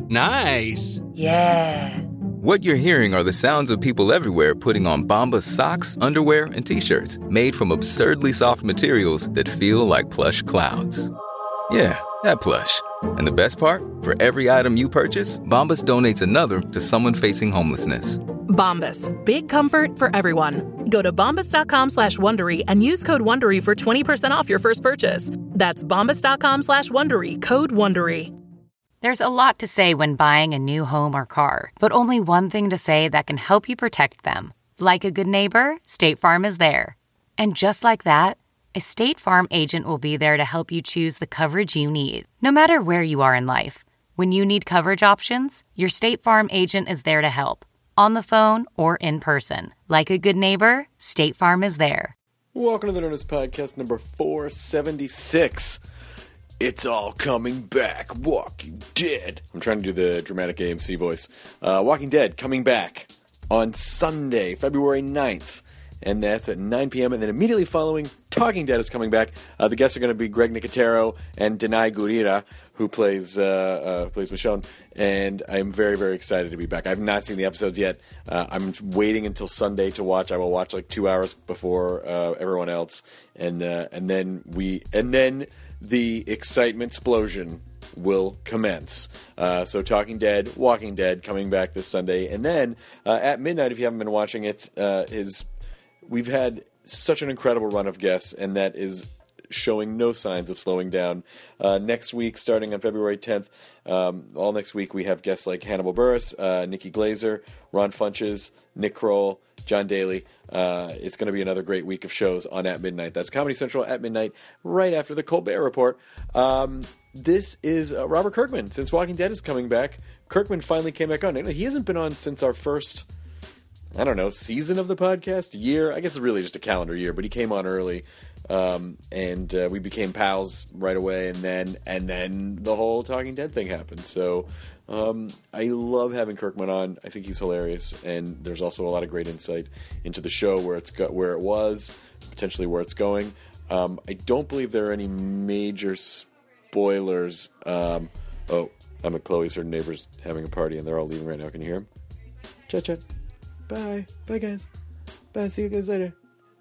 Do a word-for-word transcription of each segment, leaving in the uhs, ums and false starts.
Nice. Yeah. What you're hearing are the sounds of people everywhere putting on Bombas socks, underwear, and T-shirts made from absurdly soft materials that feel like plush clouds. Yeah, that plush. And the best part? For every item you purchase, Bombas donates another to someone facing homelessness. Bombas. Big comfort for everyone. Go to bombas.com slash Wondery and use code Wondery for twenty percent off your first purchase. That's bombas.com slash Wondery. Code Wondery. There's a lot to say when buying a new home or car, but only one thing to say that can help you protect them. Like a good neighbor, State Farm is there. And just like that, a State Farm agent will be there to help you choose the coverage you need, no matter where you are in life. When you need coverage options, your State Farm agent is there to help, on the phone or in person. Like a good neighbor, State Farm is there. Welcome to the Nerdist Podcast number four seventy-six. It's all coming back. Walking Dead. I'm trying to do the dramatic A M C voice. Uh, Walking Dead coming back on Sunday, February ninth. And that's at nine p.m. And then immediately following, Talking Dead is coming back. Uh, the guests are going to be Greg Nicotero and Danai Gurira, who plays uh, uh, plays Michonne. And I'm very, very excited to be back. I've not seen the episodes yet. Uh, I'm waiting until Sunday to watch. I will watch like two hours before uh, everyone else, and uh, and then we and then. the excitement explosion will commence. Uh, so Talking Dead, Walking Dead coming back this Sunday. And then uh, at midnight, if you haven't been watching it, uh, is we've had such an incredible run of guests, and that is showing no signs of slowing down. Uh, next week, starting on February tenth, um, all next week, we have guests like Hannibal Buress, uh, Nikki Glazer, Ron Funches, Nick Kroll, John Daly. Uh, it's going to be another great week of shows on At Midnight. That's Comedy Central at midnight, right after the Colbert Report. Um, this is uh, Robert Kirkman. Since Walking Dead is coming back, Kirkman finally came back on. He hasn't been on since our first, I don't know, season of the podcast? Year? I guess it's really just a calendar year, but he came on early. Um, and uh, we became pals right away, and then and then the whole Talking Dead thing happened. So um, I love having Kirkman on. I think he's hilarious, and there's also a lot of great insight into the show, where it's got, where it was, potentially where it's going. Um, I don't believe there are any major spoilers. Um, oh, I'm at Chloe's. Her neighbor's having a party, and they're all leaving right now. Can you hear them? Chat, chat. Bye. Bye, guys. Bye. See you guys later.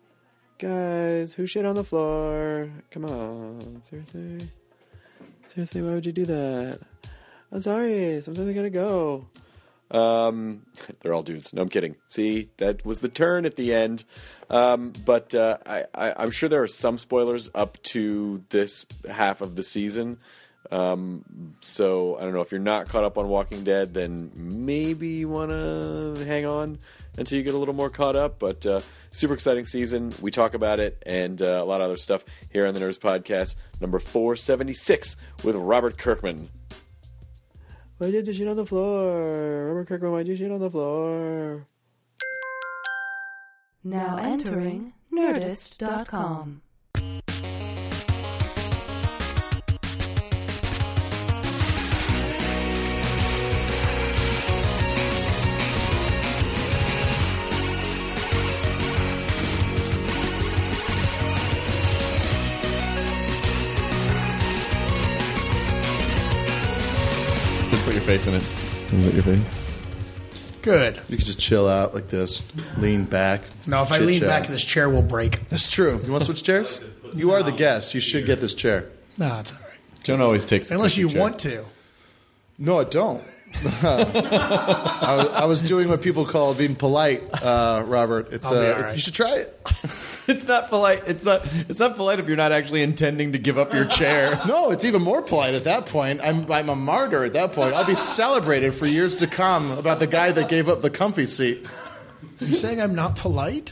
Guys, who shit on the floor? Come on. Seriously? Seriously, why would you do that? I'm sorry. Sometimes I gotta go. Um, they're all dudes. No, I'm kidding. See, that was the turn at the end. Um, but uh, I, I, I'm sure there are some spoilers up to this half of the season. Um, so I don't know, if you're not caught up on Walking Dead, then maybe you want to hang on until you get a little more caught up. But uh, super exciting season. We talk about it and uh, a lot of other stuff here on the Nerds Podcast, number four seventy-six with Robert Kirkman. Why did you shit on the floor? Robert Kirkman, why did you shit on the floor? Now entering Nerdist dot com. Just put your face in it. Put your face. Good. You can just chill out like this, lean back. No, if I lean back, this chair will break. That's true. You want to switch chairs? You are the guest. You should get this chair. No, it's all right. John always takes unless you chair. want to. No, I don't. I, was, I was doing what people call being polite, uh, Robert. It's, I'll be uh, all right. it, you should try it. It's not polite. It's not. It's not polite if you're not actually intending to give up your chair. No, it's even more polite at that point. I'm, I'm a martyr at that point. I'll be celebrated for years to come about the guy that gave up the comfy seat. Are you saying I'm not polite?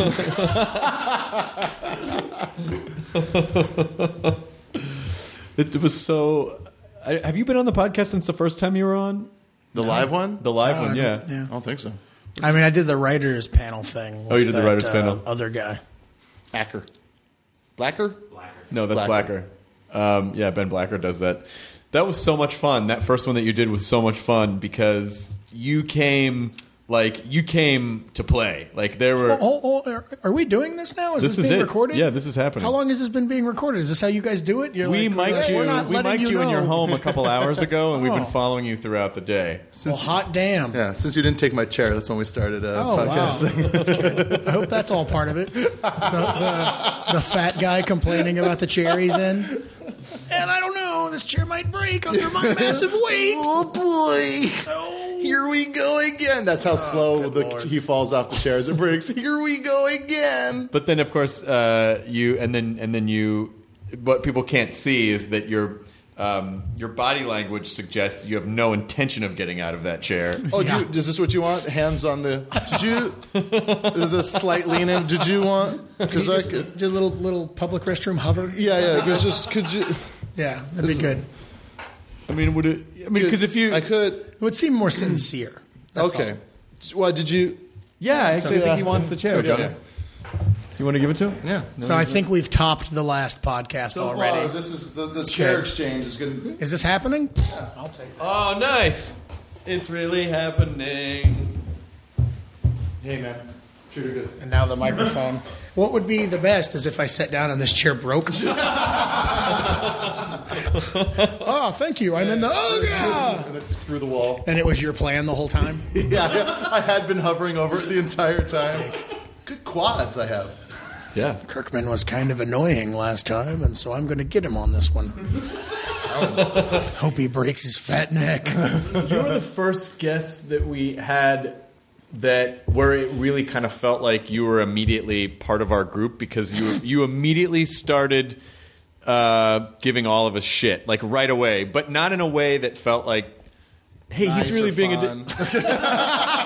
It was so. I, have you been on the podcast since the first time you were on? The live one? The live Uh, one, yeah. yeah. I don't think so. I mean, I did the writers panel thing. Oh, you did with the writers that, panel. Uh, other guy. Acker. Blacker? No, that's Blacker. Blacker. Um, yeah, Ben Blacker does that. That was so much fun. That first one that you did was so much fun because you came like you came to play. Like there were. Oh, oh, are, are we doing this now? Is This this, is being it. recorded? Yeah, this is happening. How long has this been being recorded? Is this how you guys do it? You're We like, mic'd "Hey, you. we're not We letting mic'd you in your know." home a couple hours ago, and we've been Oh. following you throughout the day. Well, hot damn. Yeah, since you didn't take my chair, that's when we started uh, Oh, podcasting. wow. That's good. I hope that's all part of it. The, the, the fat guy complaining about the chair he's in. And I don't know, this chair might break under my massive weight. Oh boy! Here we go again. That's how slow the, he falls off the chair as it breaks. Here we go again. But then, of course, uh, you and then and then you. What people can't see is that your um, your body language suggests you have no intention of getting out of that chair. Oh, do you, is this what you want? Hands on the. Did you the slight lean in? Did you want? Because I Just could. do a little, little public restroom hover. Yeah, yeah. Because just could you? Yeah, that'd be good. I mean, would it? I mean, because if you, I could. It would seem more sincere. That's Okay. all. Why did you? yeah, actually, I Yeah. think he wants the chair, So, John. yeah. Do you want to give it to him? Yeah. So I think we've topped the last podcast So already. far, this is the, the chair good. exchange is good. Is this happening? I'll take that. Oh, nice! It's really happening. Hey man, sure you're good. And now the microphone. What would be the best is if I sat down and this chair broke. Oh, thank you. I'm in the. Oh, yeah. And then through the wall. And it was your plan the whole time? Yeah, yeah, I had been hovering over it the entire time. Good quads I have. Yeah. Kirkman was kind of annoying last time, and so I'm going to get him on this one. Hope he breaks his fat neck. You were the first guest that we had that where it really kind of felt like you were immediately part of our group because you you immediately started uh, giving all of us shit like right away, but not in a way that felt like, hey, Nice he's really or being a. fun. Di-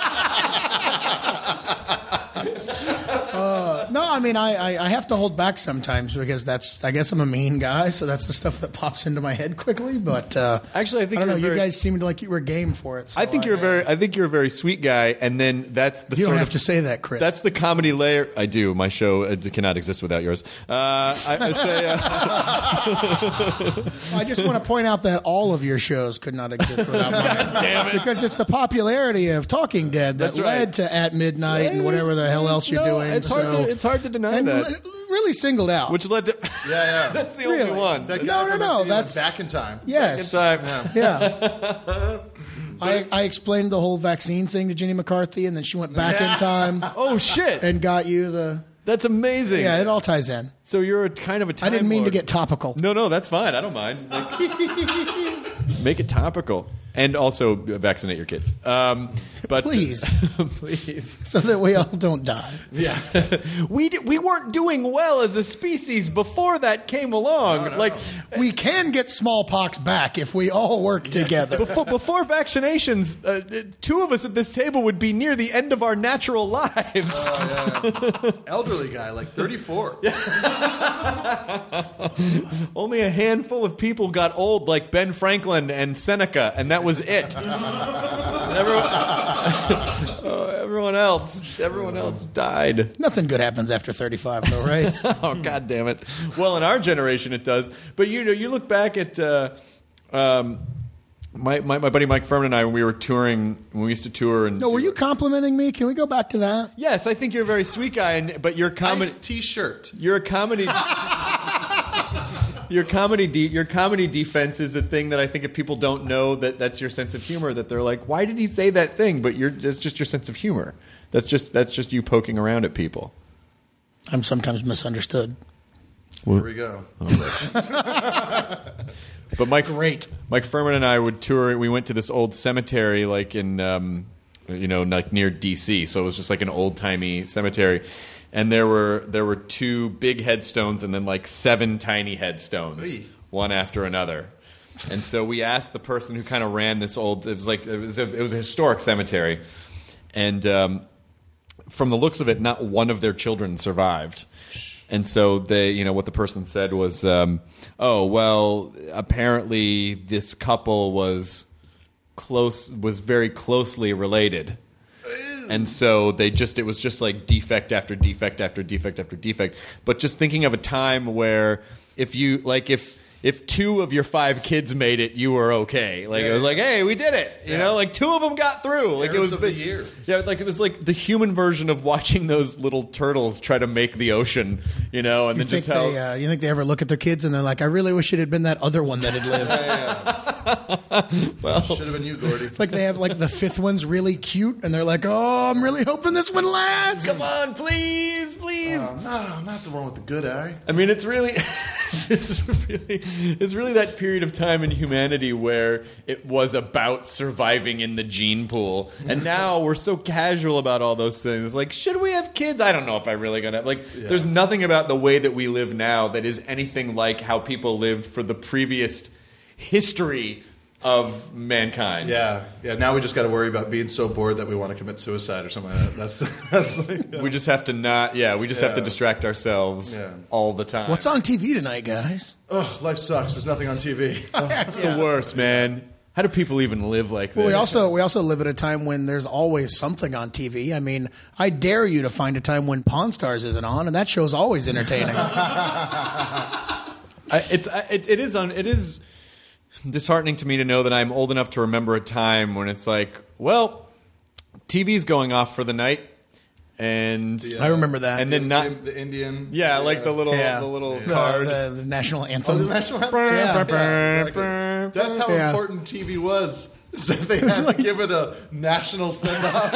No, I mean, I, I, I have to hold back sometimes because that's, I guess I'm a mean guy, so that's the stuff that pops into my head quickly. But uh, Actually, I think I don't know. you're You very- guys seemed like you were game for it. So I think you're a very. I think you're a very sweet guy, and then that's the You sort don't have of to say that, Chris. That's the comedy layer. I do. My show uh, cannot exist without yours. Uh, I, I say. Uh, I just want to point out that all of your shows could not exist without mine. Damn it! Because it's the popularity of Talking Dead that That's right. led to At Midnight and whatever the hell else you're No, doing. It's so, hard. To, it's hard to deny and that. li- really singled out. Which led to. Yeah, yeah. That's the Really? only one. That guy No, no, from no, M T V that's- went back in time. yes, Time. yeah. I, I explained the whole vaccine thing to Jenny McCarthy, and then she went back in time Oh shit! and got you the. That's amazing. Yeah, it all ties in. So you're a kind of a time I didn't mean lord. to get topical. No, no, that's fine. I don't mind. Like, make it topical, and also vaccinate your kids. Um, but Please. please. So that we all don't die. Yeah, we d- we weren't doing well as a species before that came along. Like We can get smallpox back if we all work together. before before vaccinations, uh, two of us at this table would be near the end of our natural lives. Oh, yeah. Elderly guy, like thirty-four. Only a handful of people got old, like Ben Franklin and Seneca, and that was it. everyone, oh, everyone else, everyone else died. Nothing good happens after thirty-five, though, right? Oh, God damn it! Well, in our generation, it does. But you know, you look back at uh, um, my, my my buddy Mike Furman and I when we were touring. When we used to tour, and No, were do- you complimenting me? Can we go back to that? Yes, I think you're a very sweet guy, and but your comedy. Nice T-shirt. Your comedy, your comedy, de- your comedy defense is a thing that I think if people don't know that that's your sense of humor, that they're like, why did he say that thing? But you're it's just your sense of humor. That's just that's just you poking around at people. I'm sometimes misunderstood. Here we go. But Mike, Great. Mike Furman and I would tour. We went to this old cemetery, like in, um, you know, like near D C. So it was just like an old timey cemetery, and there were there were two big headstones and then like seven tiny headstones, Oy. one after another. And so we asked the person who kind of ran this old. It was like it was a, it was a historic cemetery, and um, from the looks of it, not one of their children survived. And so they, you know, what the person said was, um, "Oh, well, apparently this couple was close, was very closely related, and so they just, it was just like defect after defect after defect after defect." But just thinking of a time where, if you like, if if two of your five kids made it, you were okay. Like Yeah, it was yeah. like, hey, we did it. You Yeah. know, like two of them got through. Like it Parents was of the big- year. Yeah, like it was like the human version of watching those little turtles try to make the ocean. You know, and You then think, just how. they, uh, you think they ever look at their kids and they're like, I really wish it had been that other one that had lived. Should have been you, Gordy. It's like they have like the fifth one's really cute and they're like, oh, I'm really hoping this one lasts. Come on, please, please. Oh, no, not the one with the good eye. I mean, it's really, it's really, it's really that period of time in humanity where it was about surviving in the gene pool, and now we're so casual about all those things. Like, should we have kids? I don't know if I really gonna have. Like, there's nothing about the way that we live now that is anything like how people lived for the previous history of mankind. Yeah, yeah. Now we just got to worry about being so bored that we want to commit suicide or something like that. That's, that's like, We just have to not. Yeah, we just have to Yeah. distract ourselves Yeah. all the time. What's on T V tonight, guys? ugh, life sucks. There's nothing on T V. That's the worst, man. How do people even live like this? Well, we also we also live at a time when there's always something on T V. I mean, I dare you to find a time when Pawn Stars isn't on, and that show's always entertaining. I, it's I, it, it is on it is disheartening to me to know that I'm old enough to remember a time when it's like, well, T V's going off for the night, and I remember that. and then not the Indian. yeah, like the little yeah, the little The- card. the, the national Oh, anthem. the national anthem. Yeah. Yeah, exactly. That's how Yeah. important T V was. is that they had to give it a national send-off.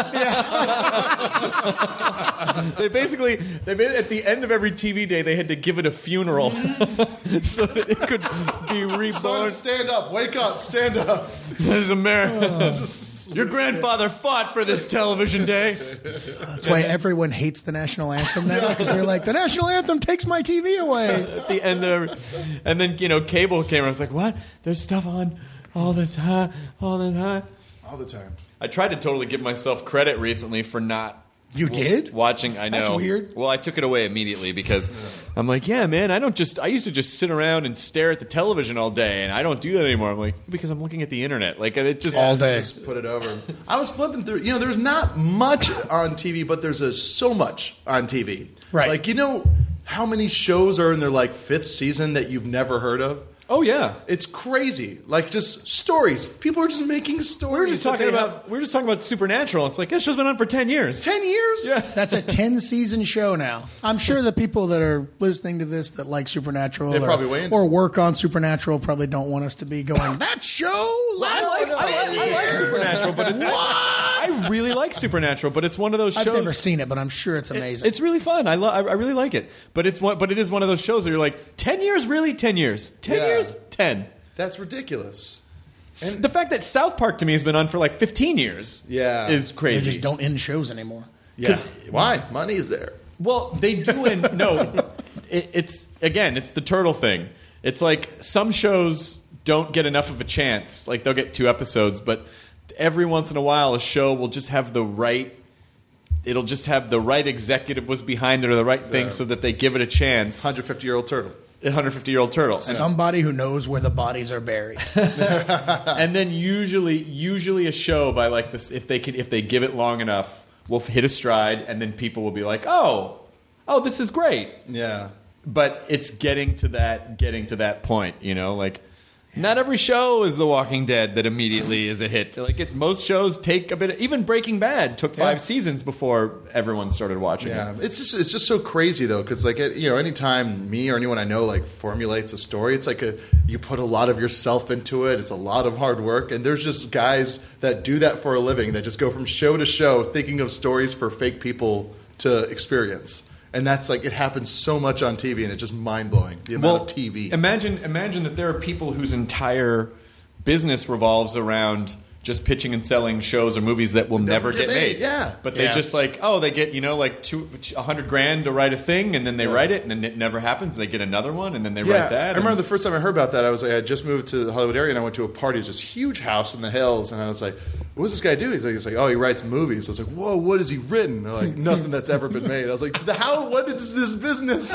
They basically, they made, at the end of every T V day, they had to give it a funeral so that it could be reborn. Son, stand up, wake up, stand up. This is America. Your grandfather fought for this television day. That's why everyone hates the national anthem now, because they're like, the national anthem takes my T V away. At the end of every, and then, you know, cable came around. I was like, what? There's stuff on all the time, all the time. All the time. I tried to totally give myself credit recently for not You did? watching. I know. That's weird. Well, I took it away immediately because I'm like, yeah, man, I don't just. I used to just sit around and stare at the television all day, and I don't do that anymore. I'm like, because I'm looking at the internet, like it just All day. Just put it over. I was flipping through. You know, there's not much on T V, but there's a, so much on T V. Right. Like, you know how many shows are in their like fifth season that you've never heard of? Oh yeah. It's crazy. Like, just stories. People are just making stories. We were just that talking they about have- we were just talking about Supernatural. It's like this show's been on for ten years. ten years. Yeah. That's a ten-season show now. I'm sure the people that are listening to this that like Supernatural They or, probably win. or work on Supernatural probably don't want us to be going, that show lasted I like, I ten like, I like years." Supernatural, but it's, I really like Supernatural, but it's one of those shows. I've never seen it, but I'm sure it's amazing. It's really fun. I lo- I I really like it, but it's one. But it is one of those shows where you're like, ten years, really, ten years, ten Yeah. years, ten. That's ridiculous. And the fact that South Park to me has been on for like fifteen years, Yeah. is They crazy. just don't end shows anymore. Yeah. Why? Money's there. Well, they do, and no, it, it's again, it's the turtle thing. It's like some shows don't get enough of a chance. Like they'll get two episodes, but every once in a while, a show will just have the right. It'll just have the right executive was behind it or the right thing, Yeah. so that they give it a chance. one hundred fifty year old turtle. one hundred fifty year old turtle. And, Somebody who knows where the bodies are buried. and then usually, usually a show by like this, if they can, if they give it long enough, will hit a stride, and then people will be like, oh, oh, this is great. Yeah. But it's getting to that getting to that point, you know, like not every show is The Walking Dead that immediately is a hit. Like it, most shows take a bit. Of, even Breaking Bad took five Yeah. seasons before everyone started watching Yeah, it. it's just it's just so crazy though, because like it, you know, anytime me or anyone I know like formulates a story, it's like a you put a lot of yourself into it. It's a lot of hard work, and there's just guys that do that for a living that just go from show to show thinking of stories for fake people to experience, and that's like it happens so much on T V, and it's just mind blowing the amount of T V. Imagine, imagine that there are people whose entire business revolves around just pitching and selling shows or movies that will never, get get made. made, yeah. But they Yeah. just like, oh, they get, you know, like two, a hundred grand to write a thing, and then they write it, and then it never happens. They get another one, and then they Yeah, write that. I remember and- the first time I heard about that. I was like, I had just moved to the Hollywood area, and I went to a party. It's this huge house in the hills, and I was like, "What does this guy do?" He's like, "He's like, oh, he writes movies." I was like, "Whoa, what has he written?" They're like, "Nothing that's ever been made." I was like, "The how? What is this business?"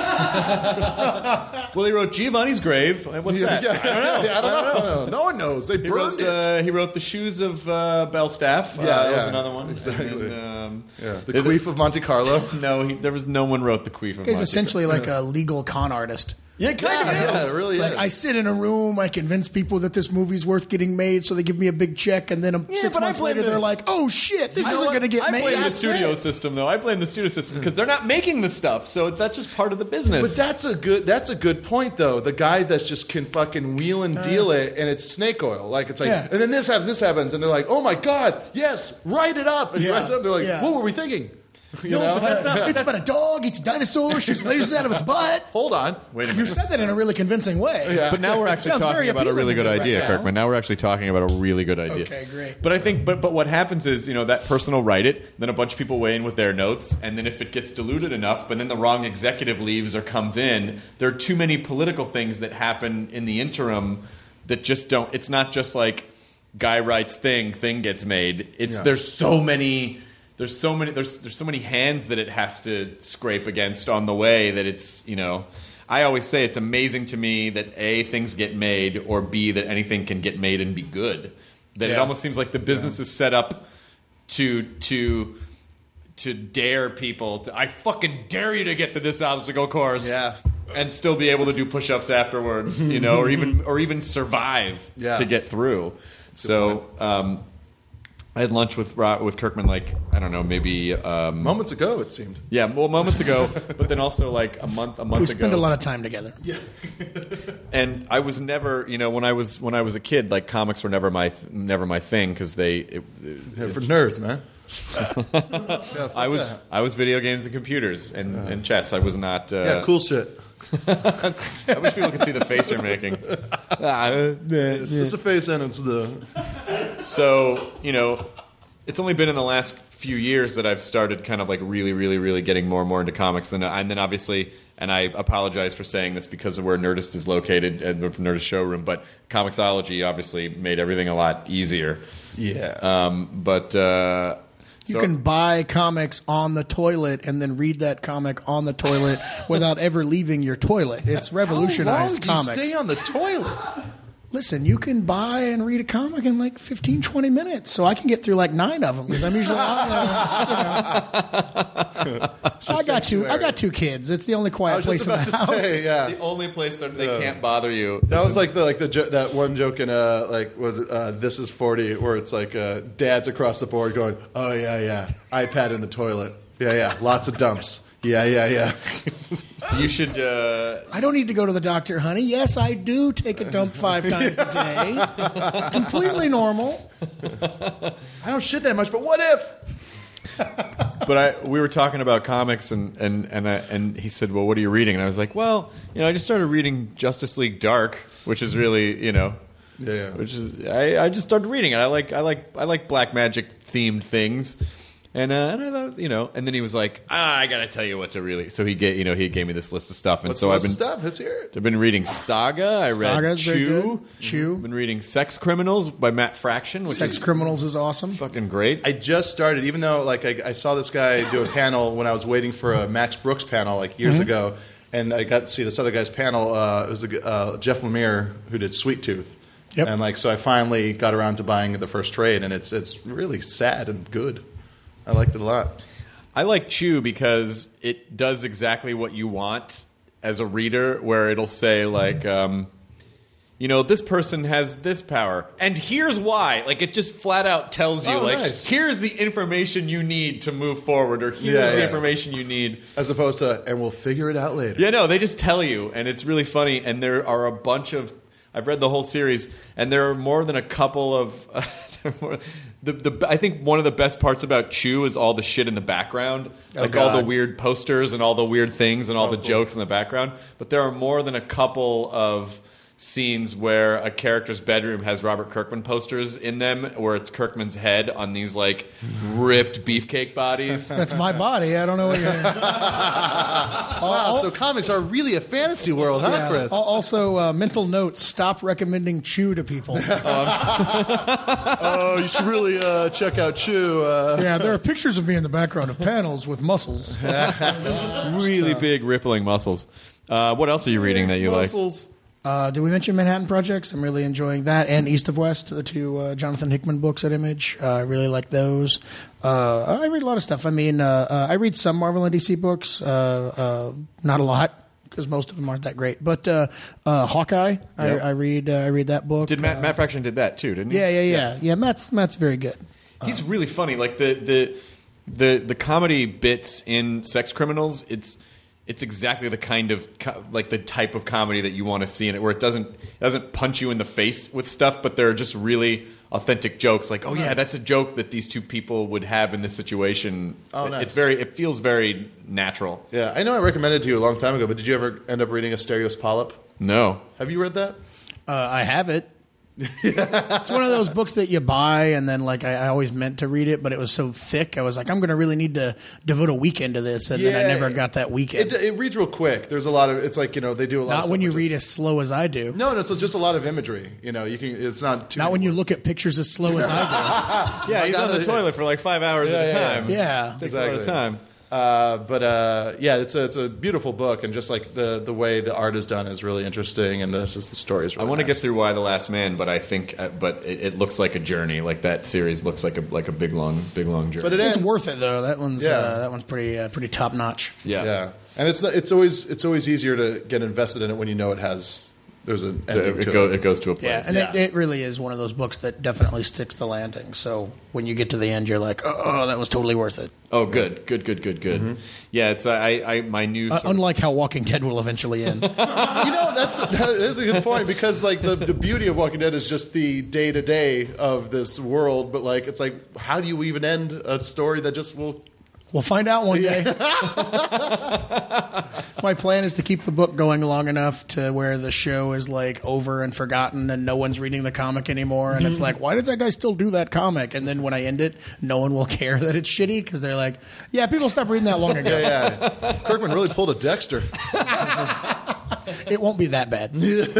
Well, he wrote Giovanni's Grave. What's that? Yeah, I don't know. Yeah, I don't know. No one knows. They He burned wrote, it. uh, he wrote The Shoes of uh, Belstaff. Yeah, uh, that was yeah, another one. exactly. And then, um, yeah, the it- Queef of Monte Carlo. No, he, there was no one wrote The Queef of He's Monte essentially like a legal con artist. Yeah, kind of. Yeah, it really It's is. like I sit in a room, I convince people that this movie's worth getting made, so they give me a big check, and then Yeah, six but I months blame later the- they're like, "Oh shit, this You know isn't what? going to get I made." blame the That's studio it. system, though. I blame the studio system because they're not making the stuff, so that's just part of the business. But that's a good that's a good point though. The guy that's just can fucking wheel and deal it, and it's snake oil. Like it's like, Yeah. and then this happens, this happens, and they're like, oh my god, yes, write it up. And he Yeah. writes it up. They're like, Yeah. what were we thinking? You No, know? it's about, a, it's about a dog, eats dinosaurs, shoots lasers out of its butt. Hold on. Wait a You minute. said that in a really convincing way. Yeah. But now we're actually Sounds very talking about a really appealing good to me idea, right now. Kirkman. Now we're actually talking about a really good idea. Okay, great. But I think, but but what happens is, you know, that person will write it, then a bunch of people weigh in with their notes, and then if it gets diluted enough, but then the wrong executive leaves or comes in, there are too many political things that happen in the interim that just don't. It's not just like guy writes thing, thing gets made. It's Yeah. there's so many. There's so many there's there's so many hands that it has to scrape against on the way that it's, you know, I always say it's amazing to me that A, things get made, or B, that anything can get made and be good. That it Yeah. almost seems like the business is set up to to to dare people to, I fucking dare you to get to this obstacle course. Yeah. And still be able to do push-ups afterwards, you know, or even or even survive Yeah. to get through. So um I had lunch with Ro- with Kirkman, like, I don't know, maybe um, Moments ago, it seemed. yeah, well, moments ago, but then also like a month a month We ago. spend a lot of time together. Yeah. And I was never, you know, when I was when I was a kid, like comics were never my th- never my thing because they. It, it, Yeah, for nerds, man. I was I was video games and computers and, and chess. I was not. Uh, Yeah, cool shit. I wish people could see the face you're making. It's, it's the face and it's the. So, you know, it's only been in the last few years that I've started kind of like really, really, really getting more and more into comics. And, and then obviously, and I apologize for saying this because of where Nerdist is located, and the Nerdist showroom, but Comixology obviously made everything a lot easier. Yeah. Um, but uh, You so- can buy comics on the toilet and then read that comic on the toilet without ever leaving your toilet. It's revolutionized How long do you comics. stay on the toilet? Listen, you can buy and read a comic in like fifteen, twenty minutes, so I can get through like nine of them because I'm usually on there. You know. I got two. I got two kids. It's the only I quiet was place just in about the to house. say, yeah. the only place that they can't bother you. That was like the like the jo- that one joke in uh like was it uh, This Is forty where it's like uh, dads across the board going, oh yeah yeah iPad in the toilet, yeah yeah lots of dumps, yeah yeah yeah. You should. Uh, I don't need to go to the doctor, honey. Yes, I do take a dump five times a day. It's completely normal. I don't shit that much, but what if? but I we were talking about comics and and and, I, and he said, well, what are you reading? And I was like, well, you know, I just started reading Justice League Dark, which is really, you know, Yeah, yeah. which is I, I just started reading it. I like I like I like black magic themed things. And, uh, and I thought, you know, and then he was like, ah, I gotta tell you what to really. So he gave, you know, he gave me this list of stuff, and What's so the I've list been, of stuff? Let's hear it. I've been reading Saga. I read Saga's very Chew. good. Chew. Been reading Sex Criminals by Matt Fraction, which Sex is Criminals is awesome. fucking great. I just started, even though like I, I saw this guy do a panel when I was waiting for a Max Brooks panel like years Mm-hmm. ago, and I got to see this other guy's panel. Uh, it was a, g- uh, Jeff Lemire who did Sweet Tooth, Yep. and like so I finally got around to buying the first trade, and it's it's really sad and good. I liked it a lot. I like Chew because it does exactly what you want as a reader, where it'll say like, um, you know, this person has this power, and here's why. Like it just flat out tells you, Oh, like, nice. here's the information you need to move forward, or here's Yeah, the yeah. information you need. As opposed to, and we'll figure it out later. Yeah, no, they just tell you, and it's really funny. And there are a bunch of. I've read the whole series, and there are more than a couple of. Uh, there are more, the the I think one of the best parts about Chew is all the shit in the background, like all the God. weird posters and all the weird things and all the jokes in the background. But there are more than a couple of scenes where a character's bedroom has Robert Kirkman posters in them, where it's Kirkman's head on these like ripped beefcake bodies. That's my body. I don't know what you're. Wow, so comics are really a fantasy world, huh, Yeah. Chris? Al- Also, uh, mental notes: stop recommending Chew to people. Oh, you should really uh, check out Chew. Uh, Yeah, there are pictures of me in the background of panels with muscles. Really big rippling muscles. Uh, what else are you reading that you like? muscles. Uh, did we mention Manhattan Projects? I'm really enjoying that, and East of West, the two uh, Jonathan Hickman books at Image. Uh, I really like those. Uh, I read a lot of stuff. I mean, uh, uh, I read some Marvel and D C books, uh, uh, not a lot, because most of them aren't that great. But uh, uh, Hawkeye, I, Yep. I read uh, I read that book. Did Matt, uh, Matt Fraction did that too, didn't he? Yeah, yeah, yeah, yeah. Matt's Matt's very good. He's really funny. Like the the the the comedy bits in Sex Criminals, it's it's exactly the kind of co- like the type of comedy that you want to see in it, where it doesn't it doesn't punch you in the face with stuff, but they're just really authentic jokes. Like, oh yeah, that's a joke that these two people would have in this situation. Oh, It- nice. It's very it feels very natural. Yeah, I know I recommended it to you a long time ago, but did you ever end up reading Asterios Polyp? No. Have you read that? Uh, I have it. It's one of those books that you buy, and then like I, I always meant to read it, but it was so thick. I was like, I'm going to really need to devote a weekend to this, and then I never got that weekend. It, it reads real quick. There's a lot of. It's like you know they do a lot. Not of when stuff you which read is- as slow as I do. No, no, it's just a lot of imagery. You know, you can. It's not. Too Not when many you words. look at pictures as slow as I Yeah, he's God, on the it- toilet for like five hours Yeah, at a yeah, time. do. Yeah. Takes a lot of Exactly. time. Uh, but uh, yeah, it's a it's a beautiful book, and just like the the way the art is done is really interesting, and the, just the story is. I Really want to nice. get through Why the Last Man, but I think, uh, but it, it looks like a journey. Like that series looks like a like a big long, big long journey. But it It's ends. worth it though. That one's Yeah. uh, that one's pretty uh, pretty top notch. yeah, Yeah, and it's not- it's always it's always easier to get invested in it when you know it has there's an ending It, to it, go, it. it goes to a place. Yeah, and Yeah. It, it really is one of those books that definitely sticks the landing. So when you get to the end, you're like, oh, oh that was totally worth it. Oh, good, good, good, good, good. Yeah, it's I, I my new. Uh, sort of- unlike how Walking Dead will eventually end. You know, that's that is a good point because like the, the beauty of Walking Dead is just the day to day of this world, but like it's like how do you even end a story that just will. We'll find out one day. My plan is to keep the book going long enough to where the show is like over and forgotten and no one's reading the comic anymore. And it's like, why does that guy still do that comic? And then when I end it, no one will care that it's shitty because they're like, yeah, people stopped reading that long ago. Yeah, yeah. Kirkman really pulled a Dexter. It won't be that bad.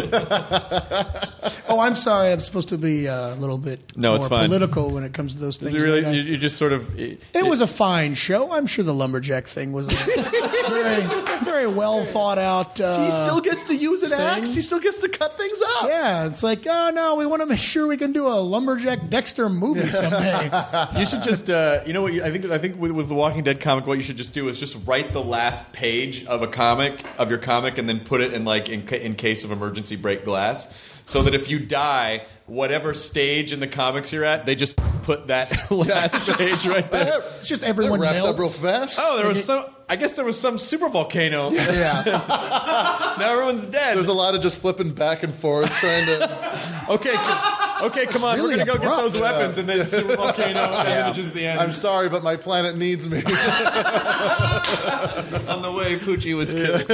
Oh, I'm sorry. I'm supposed to be uh, a little bit No, more it's fine. political when it comes to those things. you really, right? you, you just sort of. It, It was a fine show. I'm sure the lumberjack thing was a very, very well thought out. Uh, he still gets to use an thing. axe. He still gets to cut things up. yeah, it's like, oh no, we want to make sure we can do a lumberjack Dexter movie someday. You should just, uh, you know what? You, I think I think with, with the Walking Dead comic, what you should just do is just write the last page of a comic of your comic, and then put it in like in, ca- in case of emergency break glass, so that if you die, whatever stage in the comics you're at, they just put that last page right there. It's just everyone That wrapped up real melts. fast. Oh, there was some. I guess there was some super volcano. Yeah, Now everyone's dead. There's a lot of just flipping back and forth, trying to. Okay, c- okay, come on. really We're gonna go abrupt. get those weapons, and then super volcano, and then it's just the end. I'm sorry, but my planet needs me. On the way, Poochie was killed.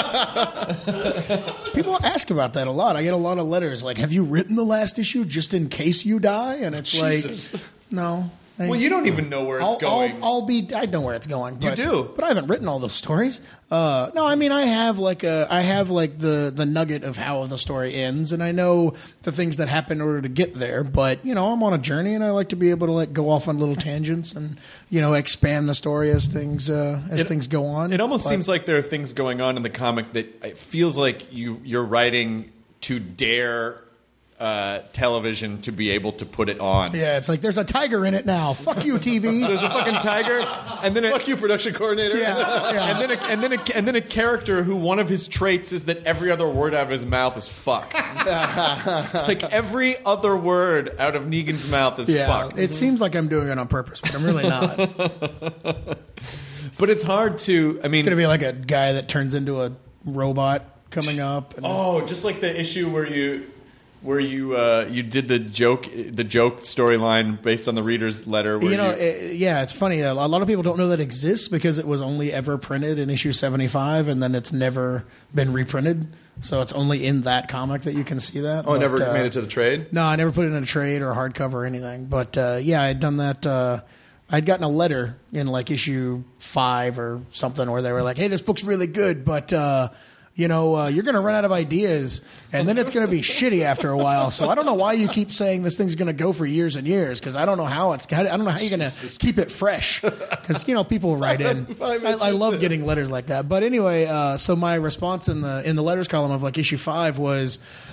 people ask about that a lot. I get a lot of letters like, "Have you written the last issue just in case you die?" And it's Jesus. like, no. I- Well, you don't even know where it's I'll, going. I'll, I'll be. I know where it's going. But, do. but I haven't written all those stories. Uh, no, I mean I have like a, I have like the the nugget of how the story ends, and I know the things that happen in order to get there. But you know, I'm on a journey, and I like to be able to like go off on little tangents and you know expand the story as things uh, as It- things go on. It almost But- seems like there are things going on in the comic that it feels like you you're writing to dare uh, television to be able to put it on. Yeah, it's like there's a tiger in it now. Fuck you, T V. There's a fucking tiger, and then it, Fuck you, production coordinator. Yeah, yeah. and then a, and then a, and then a character who one of his traits is that every other word out of his mouth is fuck. Like every other word out of Negan's mouth is Yeah, fuck. it seems like I'm doing it on purpose, but I'm really not. It's But it's hard to. I mean, gonna be like a guy that turns into a robot coming up. And, oh, just like the issue where you. Where you uh, you did the joke the joke storyline based on the reader's letter. Where you know, you, it, yeah, it's funny. A lot of people don't know that exists because it was only ever printed in issue seventy-five, and then it's never been reprinted. So it's only in that comic that you can see that. Oh, it But, never uh, made it to the trade? No, I never put it in a trade or a hardcover or anything. But uh, yeah, I'd done that. Uh, I'd gotten a letter in like issue five or something where they were like, "Hey, this book's really good, but." Uh, You know, uh, you're going to run out of ideas, and then it's going to be shitty after a while. So I don't know why you keep saying this thing's going to go for years and years, because I don't know how it's. I don't know how you're going to keep it fresh, because you know people write in. I, I love getting letters like that. But anyway, uh, so my response in the in the letters column of like issue five was,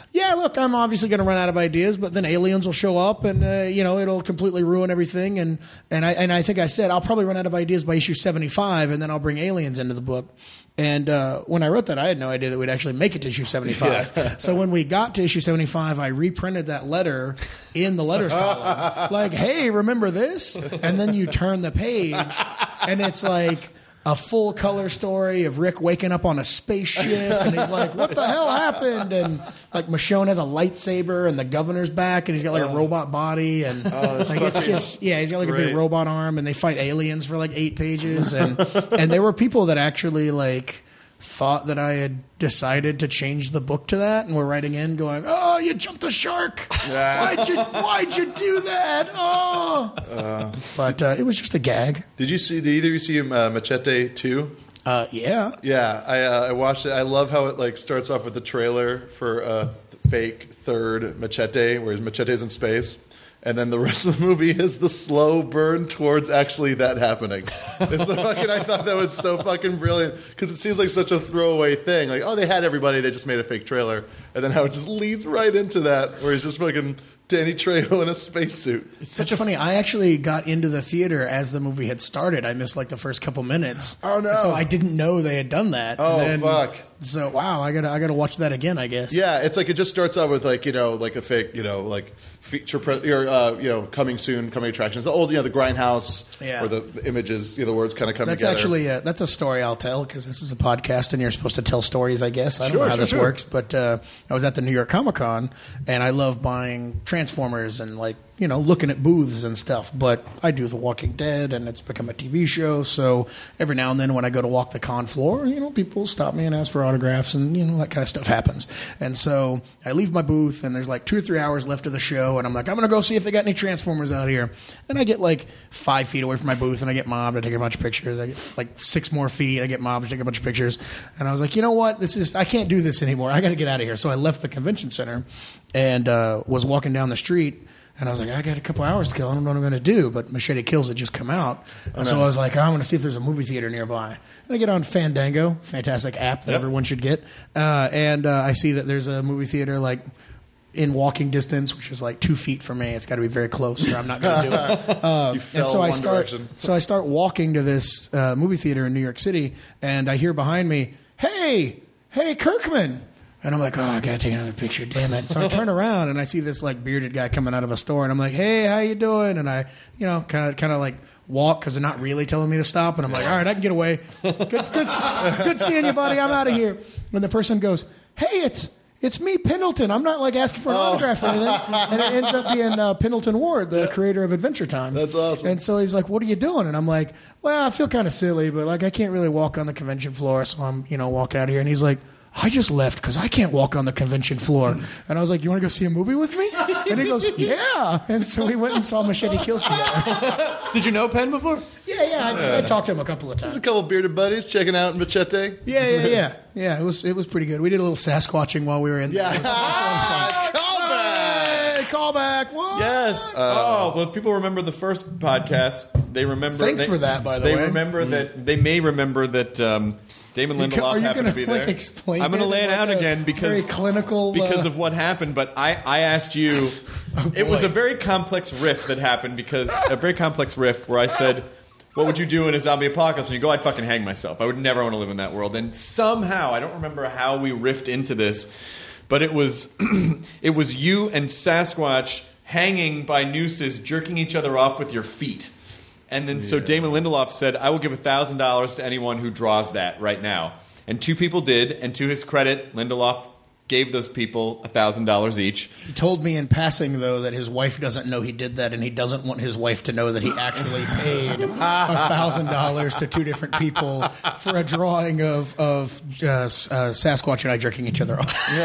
yeah, look, I'm obviously going to run out of ideas, but then aliens will show up, and uh, you know, it'll completely ruin everything. And and I and I think I said I'll probably run out of ideas by issue seventy-five, and then I'll bring aliens into the book. And uh, when I wrote that, I had no idea that we'd actually make it to issue seventy-five. Yeah. So when we got to issue seventy-five, I reprinted that letter in the letters column, like, "Hey, remember this?" And then you turn the page, and it's like a full color story of Rick waking up on a spaceship, and he's like, "What the hell happened?" And like Michonne has a lightsaber, and the governor's back, and he's got like a robot body, and Oh, like it's just yeah, he's got like a big great. robot arm, and they fight aliens for like eight pages, and and there were people that actually like thought that I had decided to change the book to that, and were writing in going, "Oh, you jumped the shark! Why'd you Why'd you do that? Oh!" Uh, but uh, it was just a gag. Did you see? Did either of you see uh, Machete two? Uh, yeah. Yeah, I uh, I watched it. I love how it like starts off with the trailer for a fake third Machete, where Machete's in space, and then the rest of the movie is the slow burn towards actually that happening. It's so fucking. I thought that was so fucking brilliant because it seems like such a throwaway thing. Like, oh, they had everybody, they just made a fake trailer, and then how it just leads right into that, where he's just fucking Danny Trejo in a spacesuit. It's such a funny. I actually got into the theater as the movie had started. I missed like the first couple minutes. Oh, no. And so I didn't know they had done that. Oh, and then, fuck. So wow, I gotta I gotta watch that again, I guess. Yeah, it's like it just starts out with like you know like a fake you know like feature pre- or uh, you know coming soon coming attractions. The old you know the Grindhouse Yeah. where the, the images you know the words kind of come That's together. actually a, that's a story I'll tell because this is a podcast and you're supposed to tell stories. I guess I don't Sure, know how sure, this sure. works, but uh, I was at the New York Comic Con and I love buying Transformers and like you know looking at booths and stuff. But I do The Walking Dead and it's become a T V show, so every now and then when I go to walk the con floor, you know people stop me and ask for autographs and you know that kind of stuff happens. And so I leave my booth and there's like two or three hours left of the show and I'm like I'm gonna go see if they got any Transformers out here. And I get like five feet away from my booth and I get mobbed. I take a bunch of pictures. I get like six more feet. I get mobbed. I take a bunch of pictures. And I was like, you know what? This is I can't do this anymore. I got to get out of here. So I left the convention center and uh, was walking down the street. And I was like, I got a couple hours to kill. I don't know what I'm going to do. But Machete Kills had just come out. And so I was like, oh, I'm going to see if there's a movie theater nearby. And I get on Fandango, fantastic app that Yep. everyone should get. Uh, and uh, I see that there's a movie theater like in walking distance, which is like two feet from me. It's got to be very close or I'm not going to do it. Uh, You fell and so I one start, direction. so I start walking to this uh, movie theater in New York City. And I hear behind me, hey, hey, Kirkman. And I'm like, oh, I gotta take another picture, damn it. So I turn around and I see this like bearded guy coming out of a store, and I'm like, hey, how you doing? And I, you know, kind of, kind of like walk because they're not really telling me to stop. And I'm like, all right, I can get away. Good, good, good seeing you, buddy. I'm out of here. And the person goes, hey, it's it's me, Pendleton. I'm not like asking for an autograph or anything. And it ends up being uh, Pendleton Ward, the creator of Adventure Time. That's awesome. And so he's like, what are you doing? And I'm like, well, I feel kind of silly, but like I can't really walk on the convention floor, so I'm, you know, walking out of here. And he's like, I just left because I can't walk on the convention floor. And I was like, you want to go see a movie with me? And he goes, yeah. And so we went and saw Machete Kills together. Did you know Penn before? Yeah, yeah. I'd, I talked to him a couple of times. There's a couple bearded buddies checking out Machete. Yeah, yeah, yeah. Yeah, it was it was pretty good. We did a little Sasquatching while we were in there. Yeah. It was a lot of fun. Hey, callback. What? Yes. oh, well, if people remember the first podcast, they remember. Thanks they, for that, by the they way. They remember that. They may remember that um, Damon Are Lindelof you happened gonna, to be like, there. explain I'm going to it lay in, it out like, a again because very clinical, because uh, of what happened. But I, I asked you. Oh, it was boy. a very complex riff that happened because a very complex riff where I said, "What would you do in a zombie apocalypse?" And you go, "I'd fucking hang myself. I would never want to live in that world." And somehow, I don't remember how we riffed into this, but it was it was you and Sasquatch hanging by nooses, jerking each other off with your feet. And then so Damon Lindelof said, "I will give one thousand dollars to anyone who draws that right now." And two people did, and to his credit, Lindelof gave those people one thousand dollars each. He told me in passing, though, that his wife doesn't know he did that, and he doesn't want his wife to know that he actually paid one thousand dollars to two different people for a drawing of, of uh, uh, Sasquatch and I jerking each other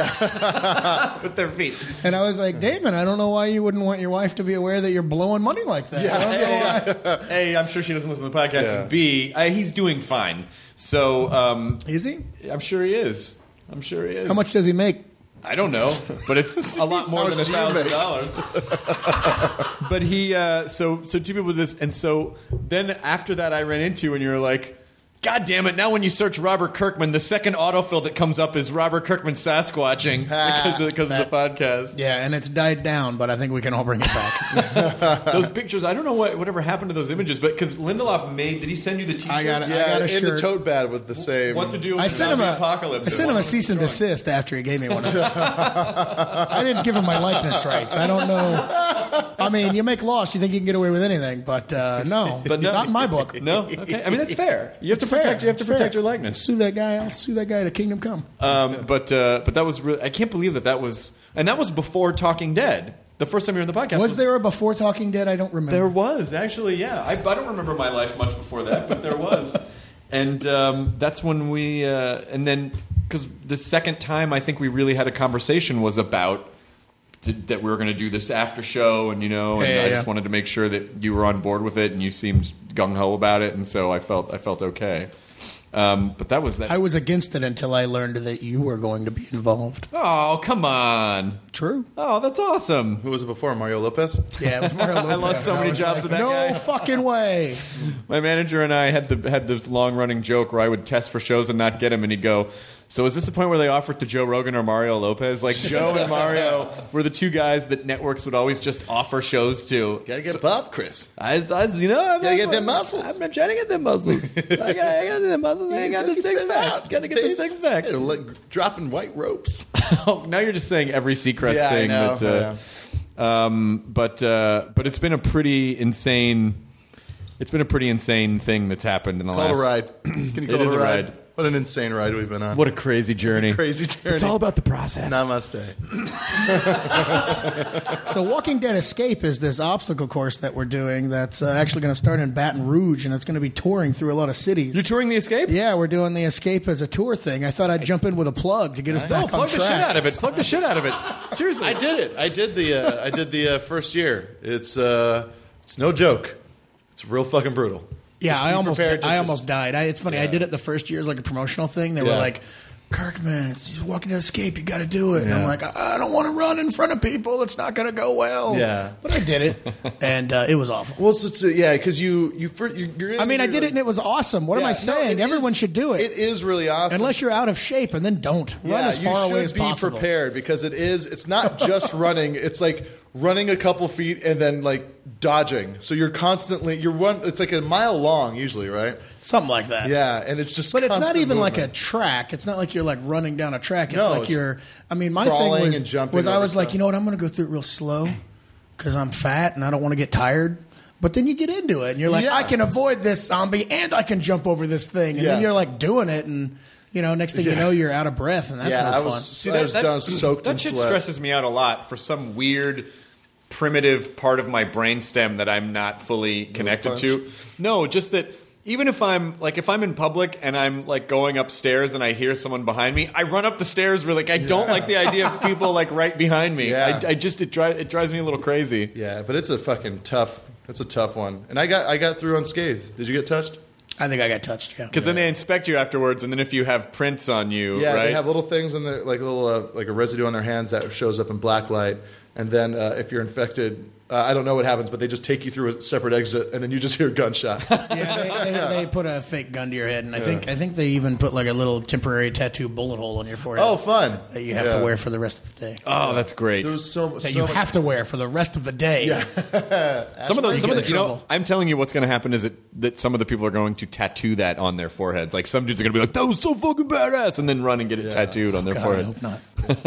off. With their feet. And I was like, Damon, I don't know why you wouldn't want your wife to be aware that you're blowing money like that. I don't know why. A, I'm sure she doesn't listen to the podcast. Yeah. And B, I, he's doing fine. So um, Is he? I'm sure he is. I'm sure he is. How much does he make? I don't know, but it's a lot more How than a much do you thousand make? dollars. But he, uh, so so two people did this, and so then after that, I ran into you, and you were like, God damn it! Now when you search Robert Kirkman, the second autofill that comes up is Robert Kirkman Sasquatching because of, because of the podcast. Yeah, and it's died down, but I think we can all bring it back. Those pictures, I don't know what whatever happened to those images, but because Lindelof made, did he send you the T-shirt? I got it. Yeah, I got a in shirt. the tote bag with the same. What to do? I With sent the him a, apocalypse. I sent him a cease and desist after he gave me one of those. I didn't give him my likeness rights. I don't know. I mean, you make laws, you think you can get away with anything, but uh, no, But no, not in my book. No, okay. I mean that's fair. You have to It's fair. protect. You have to It's protect fair. your likeness. Sue that guy. I'll sue that guy to Kingdom Come. Um, but uh, but that was really. I can't believe that that was, and that was before Talking Dead. The first time you were on the podcast. Was there a before Talking Dead? I don't remember. There was actually, yeah. I, I don't remember my life much before that, but there was, and um, that's when we. Uh, and then because the second time I think we really had a conversation was about to, that we were going to do this after show, and you know, and Yeah, yeah, I just yeah. wanted to make sure that you were on board with it, and you seemed gung ho about it, and so I felt I felt okay. Um, but that was that. I was against it until I learned that you were going to be involved. Oh, come on. True. Oh, that's awesome. Who was it before? Mario Lopez? Yeah, it was Mario Lopez. I lost so and many was jobs like, with that no guy." fucking way. My manager and I had the had this long running joke where I would test for shows and not get him, and he'd go, "So is this the point where they offer it to Joe Rogan or Mario Lopez?" Like Joe and Mario were the two guys that networks would always just offer shows to. Gotta get buff, Chris. I, I you know, I'm Gotta get them muscles. I'm not trying to get them muscles. I got, I got them muscles. I ain't got the six pack. Gotta get the six pack. Hey, like dropping white ropes. Oh, now you're just saying every Seacrest Yeah, I thing. know, that, uh, um, but uh, but it's been a pretty insane. It's been a pretty insane thing that's happened in the Call it last. a ride. Can you call It it, is a a ride? ride. What an insane ride we've been on. What a crazy journey! crazy journey. It's all about the process. Namaste. So Walking Dead Escape is this obstacle course that we're doing that's uh, actually going to start in Baton Rouge, and it's going to be touring through a lot of cities. You're touring the Escape? Yeah, we're doing the Escape as a tour thing. I thought I'd jump in with a plug to get us Oh, back on plug track. the shit out of it. Plug the shit out of it. Seriously. I did it. I did the. Uh, I did the uh, first year. It's uh, it's no joke. It's real fucking brutal. Yeah, I be almost prepared to I just- almost died. I, it's funny. I Yeah. did it the first year as like a promotional thing. They were Yeah. like, "Kirkman, it's Walking Dead Escape. You got to do it." And I'm Yeah. like, "I, I don't want to run in front of people. It's not going to go well." Yeah. but I did it, and uh, it was awful. Well, it's, it's uh, yeah, because you you fir- you- you're. In, I mean, I you're did it, like- and it was awesome. What am Yeah, I no, saying? it Everyone is- should do it. It is really awesome. Unless you're out of shape, and then don't run yeah, as far you away should as be possible. prepared because it is. It's not just running. It's like running a couple feet and then like dodging. So you're constantly you're one. It's like a mile long usually, right? Something like that. Yeah, and it's just. But it's not constant even like a movement. track. It's not like you're like running down a track. It's No, like it's you're. I mean, my thing crawling was and jumping was I over was like, stuff. you know what? I'm going to go through it real slow because I'm fat and I don't want to get tired. But then you get into it and you're like, Yeah. I can avoid this zombie and I can jump over this thing. And then Yeah. you're like doing it, and you know, next thing you Yeah. know, you're out of breath, and that's Yeah, no I fun. was. See, I was done soaked that in shit sweat. stresses me out a lot for some weird primitive part of my brainstem that I'm not fully connected punch? to. No, just that even if I'm like if I'm in public and I'm like going upstairs and I hear someone behind me, I run up the stairs really like I don't like the idea of people like right behind me. Yeah. I, I just it drives it drives me a little crazy. Yeah, but it's a fucking tough. It's a tough one, and I got I got through unscathed. Did you get touched? I think I got touched. Yeah. Because then they inspect you afterwards, and then if you have prints on you, Yeah, right? they have little things in their like a little uh, like a residue on their hands that shows up in black light, and then uh, if you're infected, uh, I don't know what happens, but they just take you through a separate exit, and then you just hear a gunshot. Yeah, they, they, they put a fake gun to your head, and I think I think they even put like a little temporary tattoo bullet hole on your forehead. Oh, fun! That you have Yeah. to wear for the rest of the day. oh, that's great. There was so, that so you much- have to wear for the rest of the day. Yeah. Some of those, You some of get the, in you know, trouble. I'm telling you, what's going to happen is that, that some of the people are going to tattoo that on their foreheads. Like some dudes are going to be like, "That was so fucking badass," and then run and get it tattooed on their God, I forehead. hope not.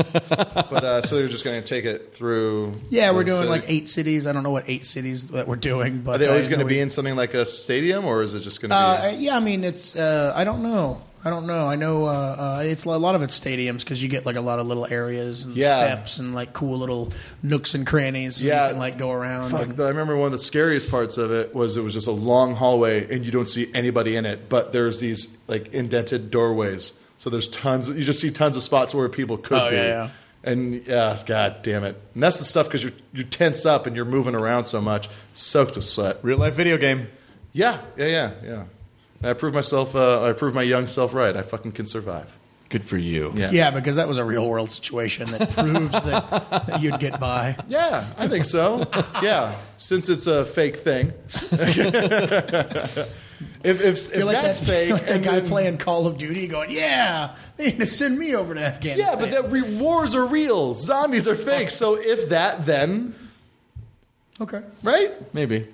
But uh, so they're just going to take it through. Yeah, we're the doing city. like eight cities. I don't know what eight cities that we're doing, but Are they always I going to know be we- in something like a stadium, or is it just going to Uh, be? yeah, I mean it's. Uh, I don't know. I don't know. I know uh, uh, it's a lot of it's stadiums because you get like a lot of little areas and Yeah. steps and like cool little nooks and crannies. Yeah. you can like go around. Fuck, and- I remember one of the scariest parts of it was it was just a long hallway and you don't see anybody in it, but there's these like indented doorways. So there's tons. You just see tons of spots where people could Oh, be. yeah, yeah. And yeah, god damn it. And that's the stuff because you're you're tensed up and you're moving around so much, soaked with sweat. Real life video game. Yeah, yeah, yeah, yeah. And I proved myself. Uh, I proved my young self right. I fucking can survive. Good for you. Yeah. yeah, because that was a real world situation that proves that, that you'd get by. Yeah, I think so. Yeah, since it's a fake thing. If, if, You're if like that's that, fake, like that and guy then- playing Call of Duty going, yeah, they need to send me over to Afghanistan. Yeah, but that re- wars are real. Zombies are fake. So if that, then Okay. right? Maybe.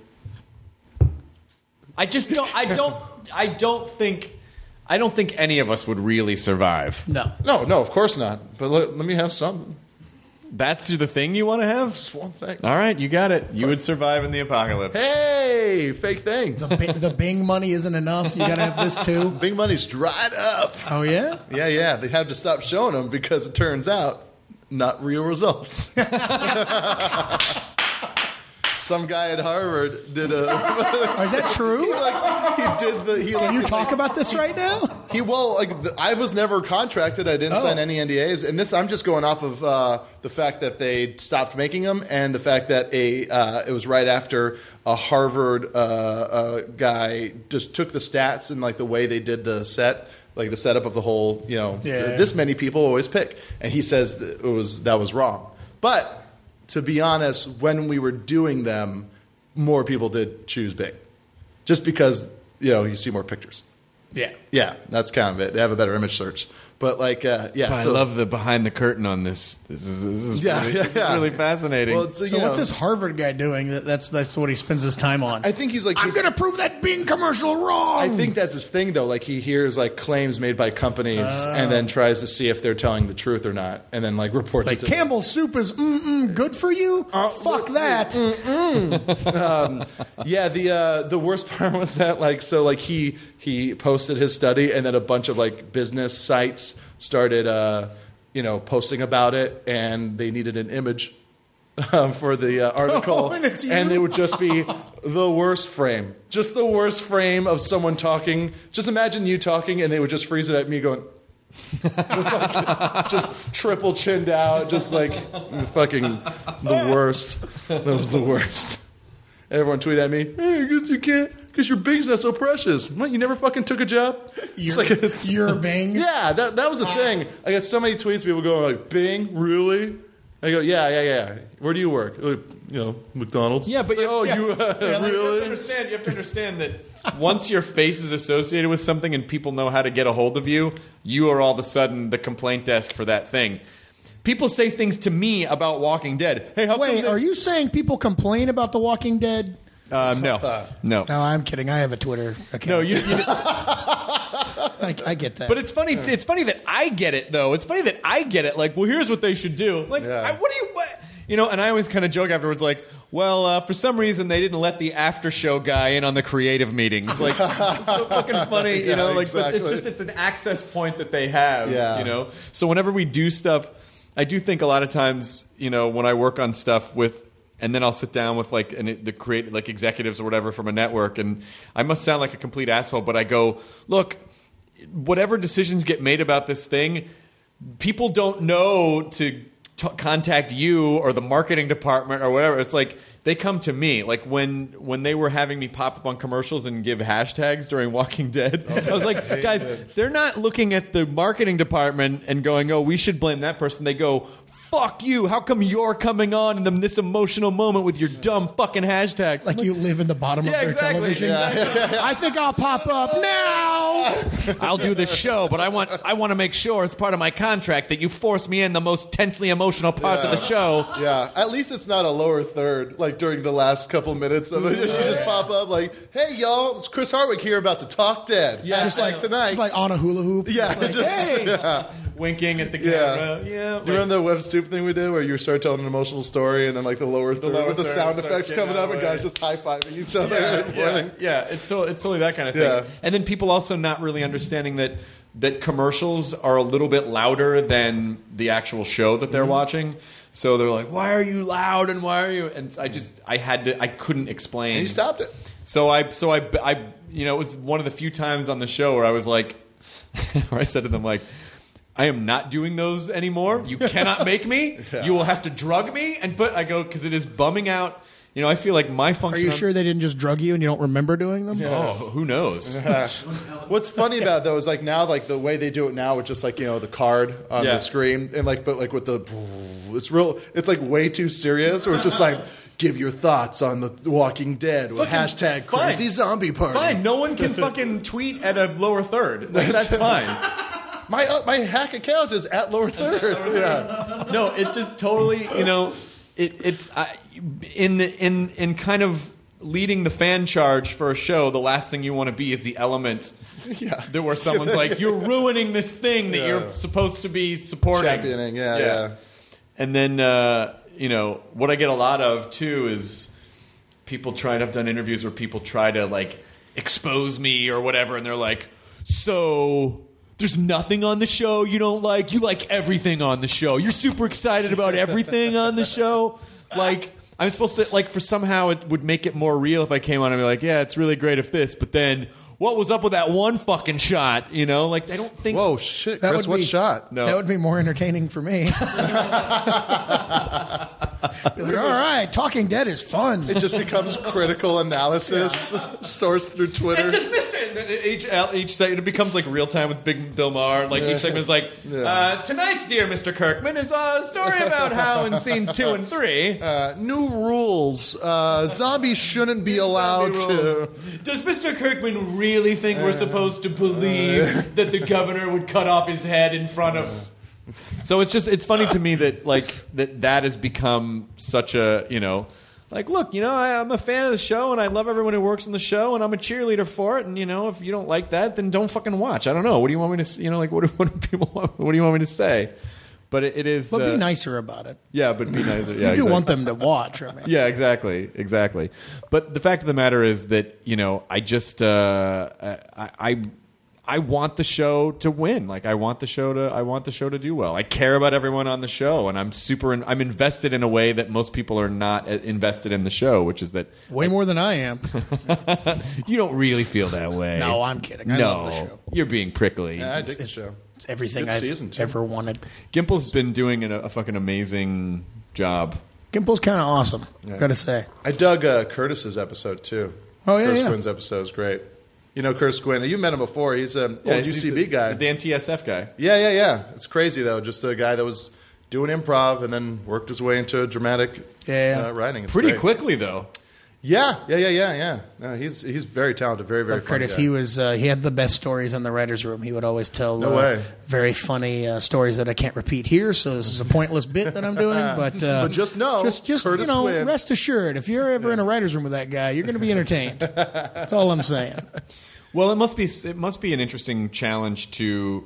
I just don't. I don't. I don't think. I don't think any of us would really survive. No. No, no, of course not. But let, let me have something. That's the thing you want to have. Just one thing. All right, you got it. You would survive in the apocalypse. Hey, fake thing. The, Bi- the Bing money isn't enough. You got to have this too. Big money's dried up. Oh, yeah? Yeah, yeah. They had to stop showing them because it turns out not real results. Some guy at Harvard did a. Oh, is that true? like, he did the. He, Can you like, talk about this right now? He well, like the, I was never contracted. I didn't Oh. sign any N D As, and this I'm just going off of uh, the fact that they stopped making them, and the fact that a uh, it was right after a Harvard uh, uh, guy just took the stats and like the way they did the set, like the setup of the whole. You know, Yeah. this many people always pick, and he says that it was that was wrong. But to be honest, when we were doing them, more people did choose Bing, just because you know you see more pictures. Yeah. Yeah, that's kind of it. They have a better image search. But, like, uh, yeah. But so, I love the behind the curtain on this. This is, this is, Yeah, really, yeah, this is yeah. really fascinating. Well, it's, uh, So you what's know, this Harvard guy doing? That, that's that's what he spends his time on. I think he's like. I'm he's- going to prove that Bing commercial wrong. I think that's his thing, though. Like, he hears, like, claims made by companies and then tries to see if they're telling the truth or not. And then, like, reports like it to Campbell's soup is mm-mm good for you. Uh, Fuck let's see. that. um, yeah, the uh, the worst part was that, like, so, like, he he posted his study, and then a bunch of, like, business sites started, uh, you know, posting about it, and they needed an image uh, for the uh, article, Oh, and it's you? and it would just be the worst frame, just the worst frame of someone talking. Just imagine you talking, and they would just freeze it at me going. just like, just triple chinned out, just like fucking the worst. That was the worst. Everyone tweet at me, hey, I guess you can't, because your Bing's not so precious. What, you never fucking took a job? You're, It's like, it's- you're Bing. yeah, that that was the thing. I got so many tweets, people going like, Bing, really? I go, yeah, yeah, yeah. Where do you work? Like, you know, McDonald's. yeah, but It's like, oh, yeah. you uh, Yeah, like, You have to really? understand. You have to understand that once your face is associated with something and people know how to get a hold of you, you are all of a sudden the complaint desk for that thing. People say things to me about Walking Dead. Hey, how Wait, come they- are you saying people complain about The Walking Dead? Uh, no, no, No, I'm kidding. I have a Twitter account. no. You, you, I, I get that. But it's funny. It's funny that I get it, though. It's funny that I get it. Like, well, here's what they should do. Like, Yeah. I, what do you, what? You know? And I always kind of joke afterwards, like, well, uh, for some reason they didn't let the after show guy in on the creative meetings. Like, it's so fucking funny. You Yeah, know, like, but it's exactly. just it's an access point that they have. Yeah. You know. So whenever we do stuff, I do think a lot of times, you know, when I work on stuff with. And then I'll sit down with like an, the create like executives or whatever from a network, and I must sound like a complete asshole, but I go, look, whatever decisions get made about this thing, people don't know to t- contact you or the marketing department or whatever. It's like they come to me. Like when when they were having me pop up on commercials and give hashtags during Walking Dead, I was like, guys, they're not looking at the marketing department and going, oh, we should blame that person. They go, fuck you. How come you're coming on in this emotional moment with your dumb fucking hashtags? like you live in the bottom Yeah, of their exactly. television. Yeah. I think I'll pop up now. I'll do this show, but I want I want to make sure it's part of my contract that you force me in the most tensely emotional parts of the show. Yeah, at least it's not a lower third, like during the last couple minutes of it. You just pop up like, hey, y'all, it's Chris Hardwick here about to Talk Dead. Yeah, just like tonight. Just like on a hula hoop. yeah, Just like, just, hey. yeah. Winking at the Yeah. camera. Yeah. You remember the web soup thing we did where you start telling an emotional story and then like the lower third lower with the third sound starts effects getting coming out up of and the way. guys just high fiving each other. yeah, and yeah, pointing. yeah. It's totally, it's totally that kind of thing. Yeah. And then people also not really understanding that that commercials are a little bit louder than the actual show that they're Mm-hmm. watching. So they're like, "Why are you loud?" and "Why are you?" And I just, I had to, I couldn't explain. And you stopped it. So I, so I, I, you know, it was one of the few times on the show where I was like, where I said to them like, I am not doing those anymore. You cannot make me. You will have to drug me and put. I go because it is bumming out. You know, I feel like my Are function. you on- sure they didn't just drug you and you don't remember doing them? Oh, who knows? What's funny about it, though is like now like the way they do it now with just like you know the card on Yeah. the screen and like but like with the it's real it's like way too serious or it's just like give your thoughts on The Walking Dead with Fucking hashtag fine. crazy zombie party. Fine, no one can fucking tweet at a lower third. Like, that's fine. My uh, my hack account is at lower third. Yeah. No, it just totally, you know, it, it's I in the in in kind of leading the fan charge for a show. The last thing you want to be is the element Yeah. that where someone's like, "You're ruining this thing that Yeah. you're supposed to be supporting." Championing, yeah, yeah. And then uh, you know what I get a lot of too is people try to. I've done interviews where people try to like expose me or whatever, and they're like, "So." There's nothing on the show you don't like. You like everything on the show. You're super excited about everything on the show. Like, I'm supposed to, like, for somehow it would make it more real if I came on and be like, yeah, it's really great if this, but then what was up with that one fucking shot? You know, like, I don't think. Whoa, shit, That Chris, would what be- shot? No. That would be more entertaining for me. Be like, all right, Talking Dead is fun. It just becomes critical analysis sourced through Twitter. And dismissed it. And then each each segment it becomes like real time with Big Bill Maher. Like each segment is like Yeah. uh, tonight's Dear Mister Kirkman is a story about how in scenes two and three. Uh, new rules. Uh, zombies shouldn't be allowed to. Does Mister Kirkman really think we're supposed to believe that the governor would cut off his head in front of? So it's just it's funny to me that like that that has become such a you know like look you know I, I'm a fan of the show and I love everyone who works on the show and I'm a cheerleader for it and you know if you don't like that then don't fucking watch. I don't know what do you want me to s- you know like what do, what do people want, what do you want me to say? But it, it is. But uh, be nicer about it. Yeah, but be nicer. Yeah, You do exactly. want them to watch. I mean. Yeah, exactly, exactly. But the fact of the matter is that you know, I just uh, I, I I want the show to win. Like I want the show to I want the show to do well. I care about everyone on the show, and I'm super. In, I'm invested in a way that most people are not invested in the show, which is that Way more than I am. you don't really feel that way. No, I'm kidding. I no, love the show. you're being prickly. Yeah, I dig the show. It's everything Good I've season, too. ever wanted. Gimple's been doing a, a fucking amazing job. Gimple's kind of awesome, gotta say. I dug uh, Curtis's episode too. Oh, yeah, Curtis yeah. Quinn's episode is great. You know Curtis Quinn. You met him before. He's an Yeah, old he's U C B the, guy. the N T S F guy. Yeah, yeah, yeah. It's crazy though. Just a guy that was doing improv and then worked his way into dramatic Yeah, yeah. uh, writing. It's Pretty great. quickly though. Yeah, yeah, yeah, yeah, yeah. No, he's he's very talented. Very, very Love funny Curtis. guy. He was uh, he had the best stories in the writers' room. He would always tell No uh, way. very funny uh, stories that I can't repeat here. So this is a pointless bit that I'm doing. But, uh, But just know, just just Curtis you know, Quinn- rest assured, if you're ever in a writers' room with that guy, you're going to be entertained. That's all I'm saying. Well, it must be it must be an interesting challenge to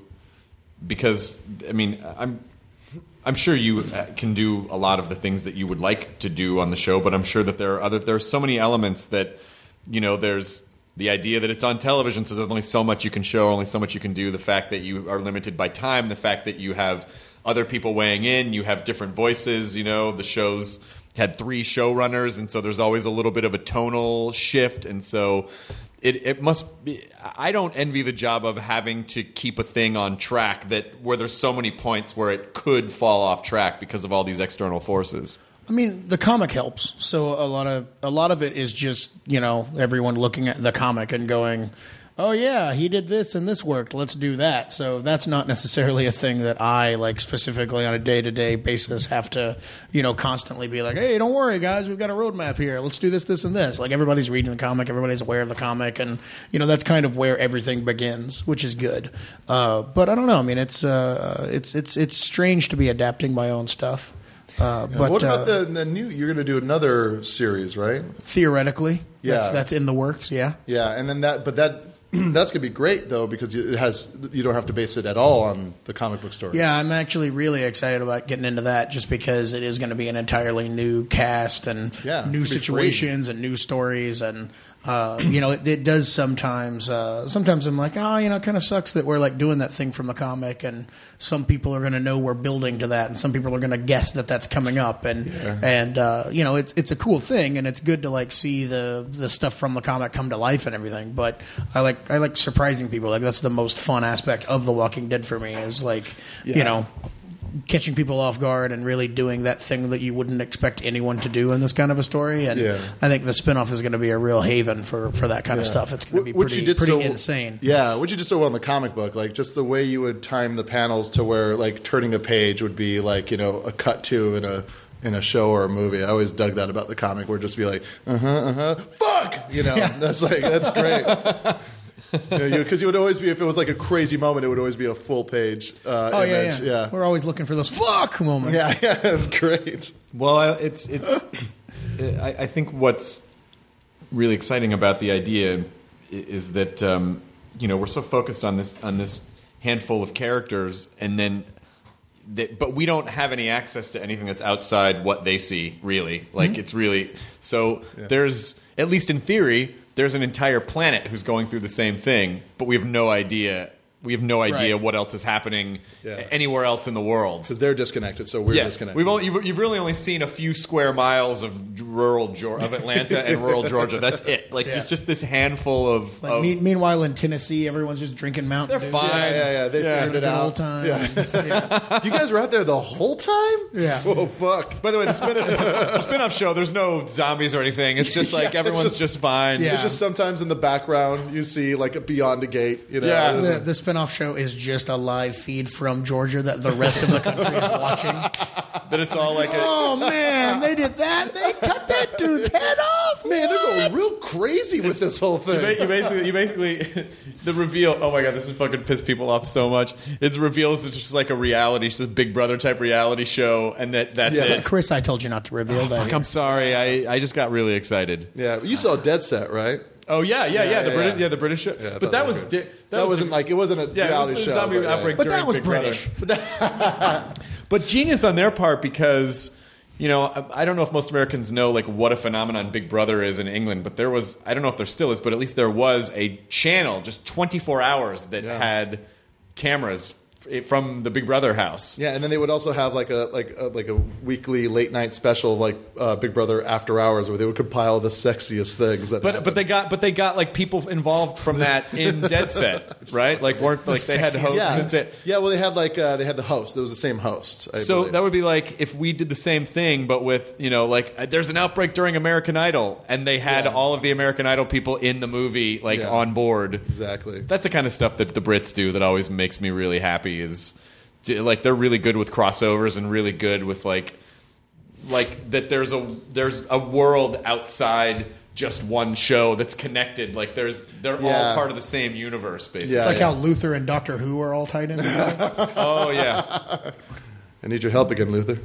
because I mean I'm I'm sure you uh, can do a lot of the things that you would like to do on the show, but I'm sure that there are other there are so many elements that you know there's the idea that it's on television, so there's only so much you can show, only so much you can do. The fact that you are limited by time, the fact that you have other people weighing in, you have different voices. You know, the show's had three showrunners, and so there's always a little bit of a tonal shift, and so. It, it must be. I don't envy the job of having to keep a thing on track that where there's so many points where it could fall off track because of all these external forces. I mean, the comic helps. So a lot of a lot of it is just you know everyone looking at the comic and going, "Oh yeah, he did this and this worked. Let's do that." So that's not necessarily a thing that I like specifically on a day to day basis have to you know constantly be like, "Hey, don't worry, guys, we've got a roadmap here. Let's do this, this, and this." Like everybody's reading the comic, everybody's aware of the comic, and you know that's kind of where everything begins, which is good. Uh, but I don't know. I mean, it's uh, it's it's it's strange to be adapting my own stuff. Uh, but what about uh, the, the new? You're going to do another series, right? theoretically, Yeah. that's, that's in the works. Yeah. Yeah, and then that, but that that's going to be great though because it has you don't have to base it at all on the comic book story. Yeah, I'm actually really excited about getting into that just because it is going to be an entirely new cast and Yeah, new it's gonna be situations and new stories. And, uh, you know, it, it does sometimes, uh, sometimes I'm like, oh, you know, it kind of sucks that we're like doing that thing from the comic and some people are going to know we're building to that and some people are going to guess that that's coming up. And, and uh, you know, it's it's a cool thing and it's good to like see the, the stuff from the comic come to life and everything. But I like I like surprising people. Like that's the most fun aspect of The Walking Dead for me is like, you know, catching people off guard and really doing that thing that you wouldn't expect anyone to do in this kind of a story. And Yeah. I think the spinoff is going to be a real haven for, for that kind of stuff. It's going to be Which pretty, you did pretty so, insane. Yeah, what you did so well in the comic book, like just the way you would time the panels to where like turning a page would be like you know a cut to in a in a show or a movie. I always dug that about the comic, where it'd just be like, uh huh, uh huh, fuck, you know. Yeah. That's like that's great. Because you, know, you, you would always be, if it was like a crazy moment, it would always be a full page. Uh, Oh yeah, image. yeah, yeah, We're always looking for those fuck moments. yeah, yeah. That's great. Well, I- it's it's. I, I think what's really exciting about the idea i- is that um, you know we're so focused on this on this handful of characters, and then that, but we don't have any access to anything that's outside what they see. Really, like Mm-hmm. it's really so. There's at least in theory, there's an entire planet who's going through the same thing, but we have no idea. We have no idea Right. what else is happening Yeah. anywhere else in the world. Because they're disconnected, so we're Yeah, disconnected. we've only you've, you've really only seen a few square miles of rural Geor- of Atlanta and rural Georgia. That's it. Like Yeah. it's just this handful of. Like, of me- meanwhile, in Tennessee, everyone's just drinking Mountain they're Dew. fine. Yeah, yeah, yeah. They Yeah. figured Having it a good out. old time. Yeah. Yeah. You guys were out there the whole time? Yeah. Oh fuck. By the way, the, spin- the spin-off show, there's no zombies or anything. It's just like Yeah, it's everyone's just- just, fine. Yeah. It's just sometimes in the background you see like a Beyond the Gate. You know. Yeah. The, the spinoff show is just a live feed from Georgia that the rest of the country is watching. That it's all like a, Oh man, they did that. They cut that dude's head off. Man, they're going real crazy with this whole You, thing. ba- you basically, you basically, the reveal. Oh my god, this is fucking pissed people off so much. It's reveals it's just like a reality, just a Big Brother type reality show, and that that's Yeah. it. Chris, I told you not to reveal that. Fuck, I'm sorry. I, I just got really excited. Yeah, you saw Dead Set, right? Oh yeah, yeah, yeah. Yeah, the yeah, British, yeah. yeah, the British show. I thought but that that was was good. di- That, was wasn't like it wasn't a yeah, it reality was a show. zombie but yeah, outbreak, But during that was Big Brother. British. But genius on their part because, you know, I I don't know if most Americans know like what a phenomenon Big Brother is in England, but there was, I don't know if there still is, but at least there was a channel just twenty-four hours that Yeah. had cameras f- from the Big Brother house. Yeah, and then they would also have like a like a, like a weekly late night special like uh, Big Brother After Hours where they would compile the sexiest things. That But happened. but they got but they got like people involved from that in Dead Set, right? Like weren't like they had hosts yeah, and it. yeah. Well, they had like uh, they had the host. It was the same host. I So believe. that would be like if we did the same thing, but with, you know, like uh, there's an outbreak during American Idol, and they had Yeah. all of the American Idol people in the movie like Yeah. on board. exactly. That's the kind of stuff that the Brits do that always makes me really happy. Is like they're really good with crossovers and really good with like like that. There's a there's a world outside just one show that's connected. Like there's they're Yeah. all part of the same universe, basically. Yeah. It's like how Luther and Doctor Who are all tied in together. Oh yeah. I need your help again, Luther.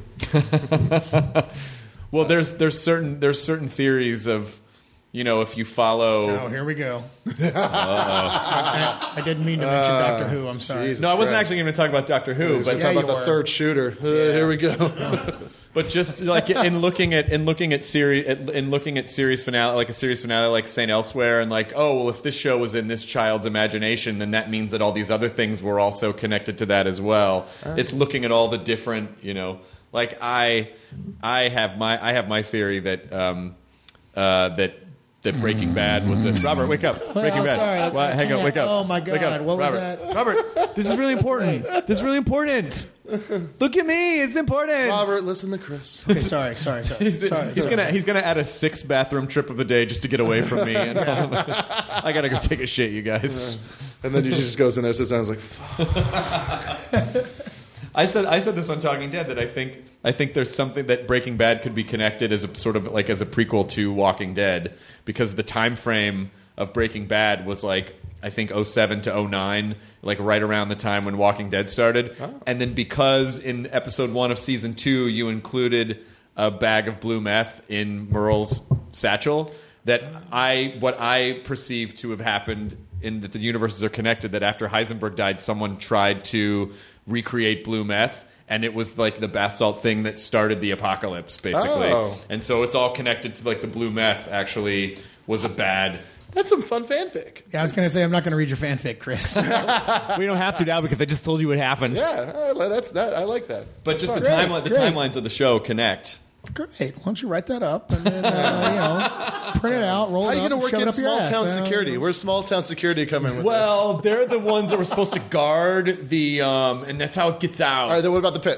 Well, there's there's certain there's certain theories of, you know, if you follow. Oh, here we go. I, I didn't mean to mention Doctor Who. I'm sorry. Jesus. No, I wasn't Christ. actually going to talk about Doctor Who, We're but Yeah, talking you about the were. third shooter. Uh, Here we go. but just like in looking at in looking at series in looking at series finale like a series finale like Saint Elsewhere, and like, oh well, if this show was in this child's imagination, then that means that all these other things were also connected to that as well. It's looking at all the different, you know, like I I have my I have my theory that um uh that. That Breaking Bad was a Robert. Wake up! Breaking I'm Bad. sorry. What? Hang on. Wake up. Oh, my Wake God. up. What was Robert. that? Robert, this is really important. This is really important. Look at me. It's important. Robert, listen to Chris. Okay, sorry, sorry, sorry. He's, sorry, he's sorry. gonna he's gonna add a six bathroom trip of the day just to get away from me. And I gotta go take a shit, you guys. And then he just goes in there, sits down, and is like, "Fuck." I said I said this on Talking Dead that I think I think there's something that Breaking Bad could be connected as a sort of like as a prequel to Walking Dead, because the time frame of Breaking Bad was like I think oh seven to oh nine, like right around the time when Walking Dead started. Oh. And then because in episode one of season two you included a bag of blue meth in Merle's satchel, that I what I perceive to have happened in that the universes are connected, that after Heisenberg died, someone tried to recreate blue meth, and it was like the bath salt thing that started the apocalypse, basically. Oh. And so it's all connected to like the blue meth actually was a bad. That's some fun fanfic. Yeah, I was going to say I'm not going to read your fanfic, Chris. We don't have to now because I just told you what happened. Yeah, I- that's that. I like that. But just the Great, timeline, the great. timelines of the show connect. Great. Why don't you write that up and then uh, you know print it out, roll How it are you up, going to and work shove in it up your small ass? town Uh, security? Where's small town security come in with Well, they're the ones that were supposed to guard the, um, and that's how it gets out. this? All right, then what about the pitch?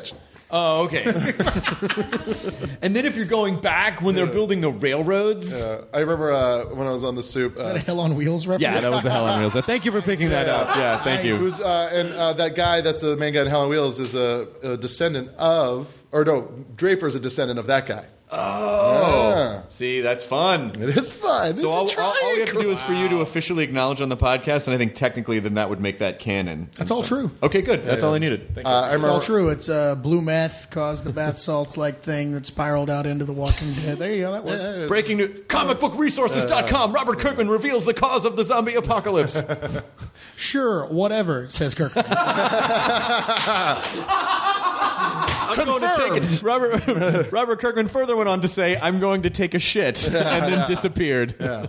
Oh, okay. And then if you're going back when they're building the railroads. Uh, I remember uh, when I was on the Soup. Uh, Is that a Hell on Wheels reference? Yeah, that was a Hell on Wheels. Thank you for picking that up. Yeah, thank you. Who's, uh, and uh, that guy that's the main guy in Hell on Wheels is a, a descendant of, or no, Draper's a descendant of that guy. Oh, Yeah. see, that's fun. It is fun. So all, all, all we have to do is for you to officially acknowledge on the podcast, and I think technically then that would make that canon. That's And all so- true. Okay, good. That's all I needed. Thank you. Uh, I It's remember, all true. It's uh, blue meth caused the bath salts like thing that spiraled out into the Walking Dead. There you go. That works. Breaking news. comic book resources dot com. Robert Kirkman reveals the cause of the zombie apocalypse. Sure, whatever, says Kirk. I'm going to take it. Robert, Robert Kirkman further went on to say, I'm going to take a shit, and then disappeared. uh,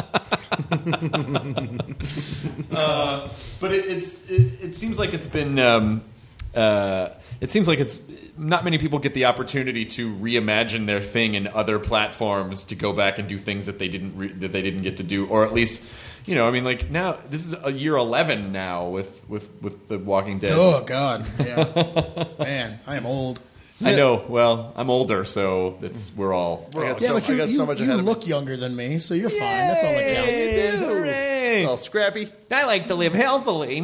but it, it's it, it seems like it's been um, uh, it seems like it's not many people get the opportunity to reimagine their thing in other platforms, to go back and do things that they didn't re- that they didn't get to do, or at least, you know, I mean, like now this is a year eleven now with with with The Walking Dead. Oh, God. Yeah. Man, I am old. I know. Well, I'm older, so it's we're all. I got Yeah, so, but you, I got you, so much you ahead of me. look younger than me, so you're fine. That's all that counts. Hooray! Oh, scrappy. I like to live healthily.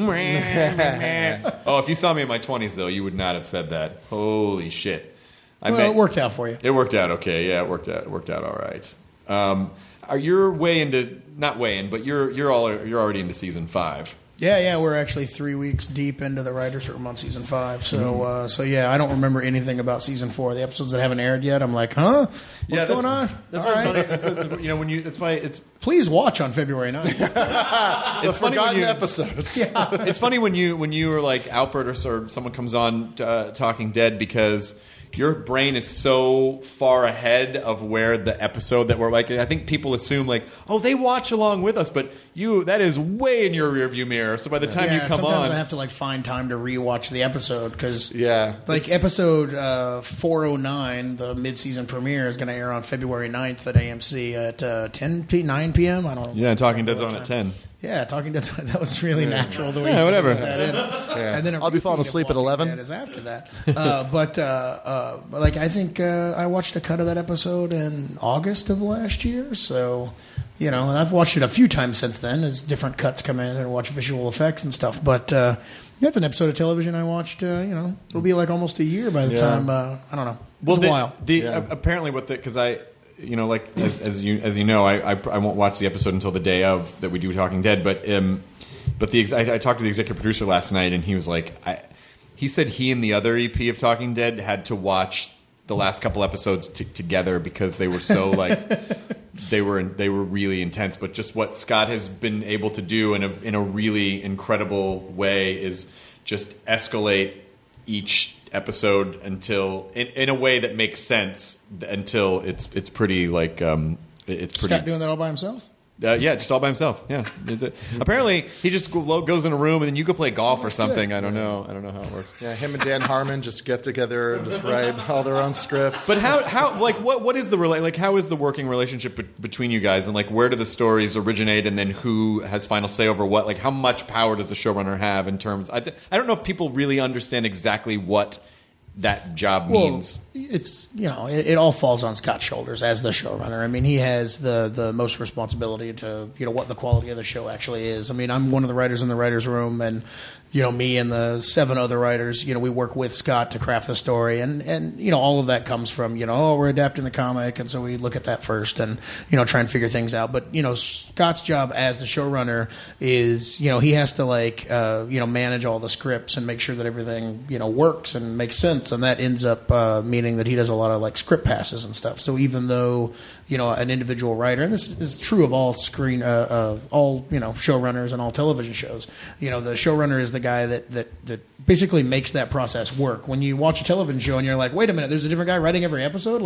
Oh, if you saw me in my twenties, though, you would not have said that. Holy shit! I Well, met- it worked out for you. It worked out okay. Yeah, it worked out. It worked out all right. Um, are you're way into not way in, but you're you're all you're already into season five. Yeah, yeah, we're actually three weeks deep into the writers' room on season five. So, Mm-hmm. uh, so yeah, I don't remember anything about season four. The episodes that haven't aired yet, I'm like, huh? What's yeah, that's, going on? That's All what's right. funny. It's, it's, you know, when you it's funny. It's Please watch on February ninth. it's funny when Forgotten you episodes. it's funny when you when you were like Albert or, or someone comes on uh, Talking Dead, because your brain is so far ahead of where the episode that we're like. I think people assume like, oh, they watch along with us, but you that is way in your rearview mirror. So by the time yeah, you come sometimes on, I have to like find time to rewatch the episode because Yeah. like episode uh, four oh nine, the mid-season premiere, is going to air on February ninth at A M C at uh, ten p nine p.m. I don't know. yeah, Talking Dead's what on at time. ten. Yeah, Talking Dead. That was really natural the way Yeah, you whatever. put that in. And then a I'll be falling repeat of asleep at Walking eleven. Dead is after that. Uh, but uh, uh, but, like I think uh, I watched a cut of that episode in August of last year. So you know, and I've watched it a few times since then as different cuts come in and watch visual effects and stuff. But uh, that's an episode of television I watched. Uh, you know, it'll be like almost a year by the Yeah. time. Uh, I don't know. It's Well, a the, while. the uh, apparently what the because I. You know, like as, as you as you know, I, I I won't watch the episode until the day of that we do Talking Dead. But um, but the ex- I, I talked to the executive producer last night, and he was like, I, he said he and the other E P of Talking Dead had to watch the last couple episodes t- together because they were so like they were they were really intense. But just what Scott has been able to do in a in a really incredible way is just escalate each episode until in, in a way that makes sense until it's it's pretty like um it's pretty Scott doing that all by himself. uh, yeah, just all by himself. Yeah. It's a- apparently, he just go- goes in a room and then you go play golf or something. I don't know. I don't know how it works. Yeah, him and Dan Harmon just get together and just write all their own scripts. But how how like what what is the rela- like how is the working relationship be- between you guys, and like where do the stories originate, and then who has final say over what? Like how much power does the showrunner have in terms? I th- I don't know if people really understand exactly what that job means. Well, it's you know it, it all falls on Scott's shoulders as the showrunner. I mean, he has the the most responsibility to you know what the quality of the show actually is. I mean, I'm one of the writers in the writers' room, and you know me and the seven other writers. You know, we work with Scott to craft the story, and and you know all of that comes from you know oh we're adapting the comic, and so we look at that first, and you know try and figure things out. But you know Scott's job as the showrunner is you know he has to like uh, you know manage all the scripts and make sure that everything you know works and makes sense. And that ends up uh, meaning that he does a lot of like script passes and stuff. So even though you know an individual writer, and this is true of all screen, uh, uh, all you know showrunners and all television shows, you know the showrunner is the guy that that that basically makes that process work. When you watch a television show and you're like, wait a minute, there's a different guy writing every episode, like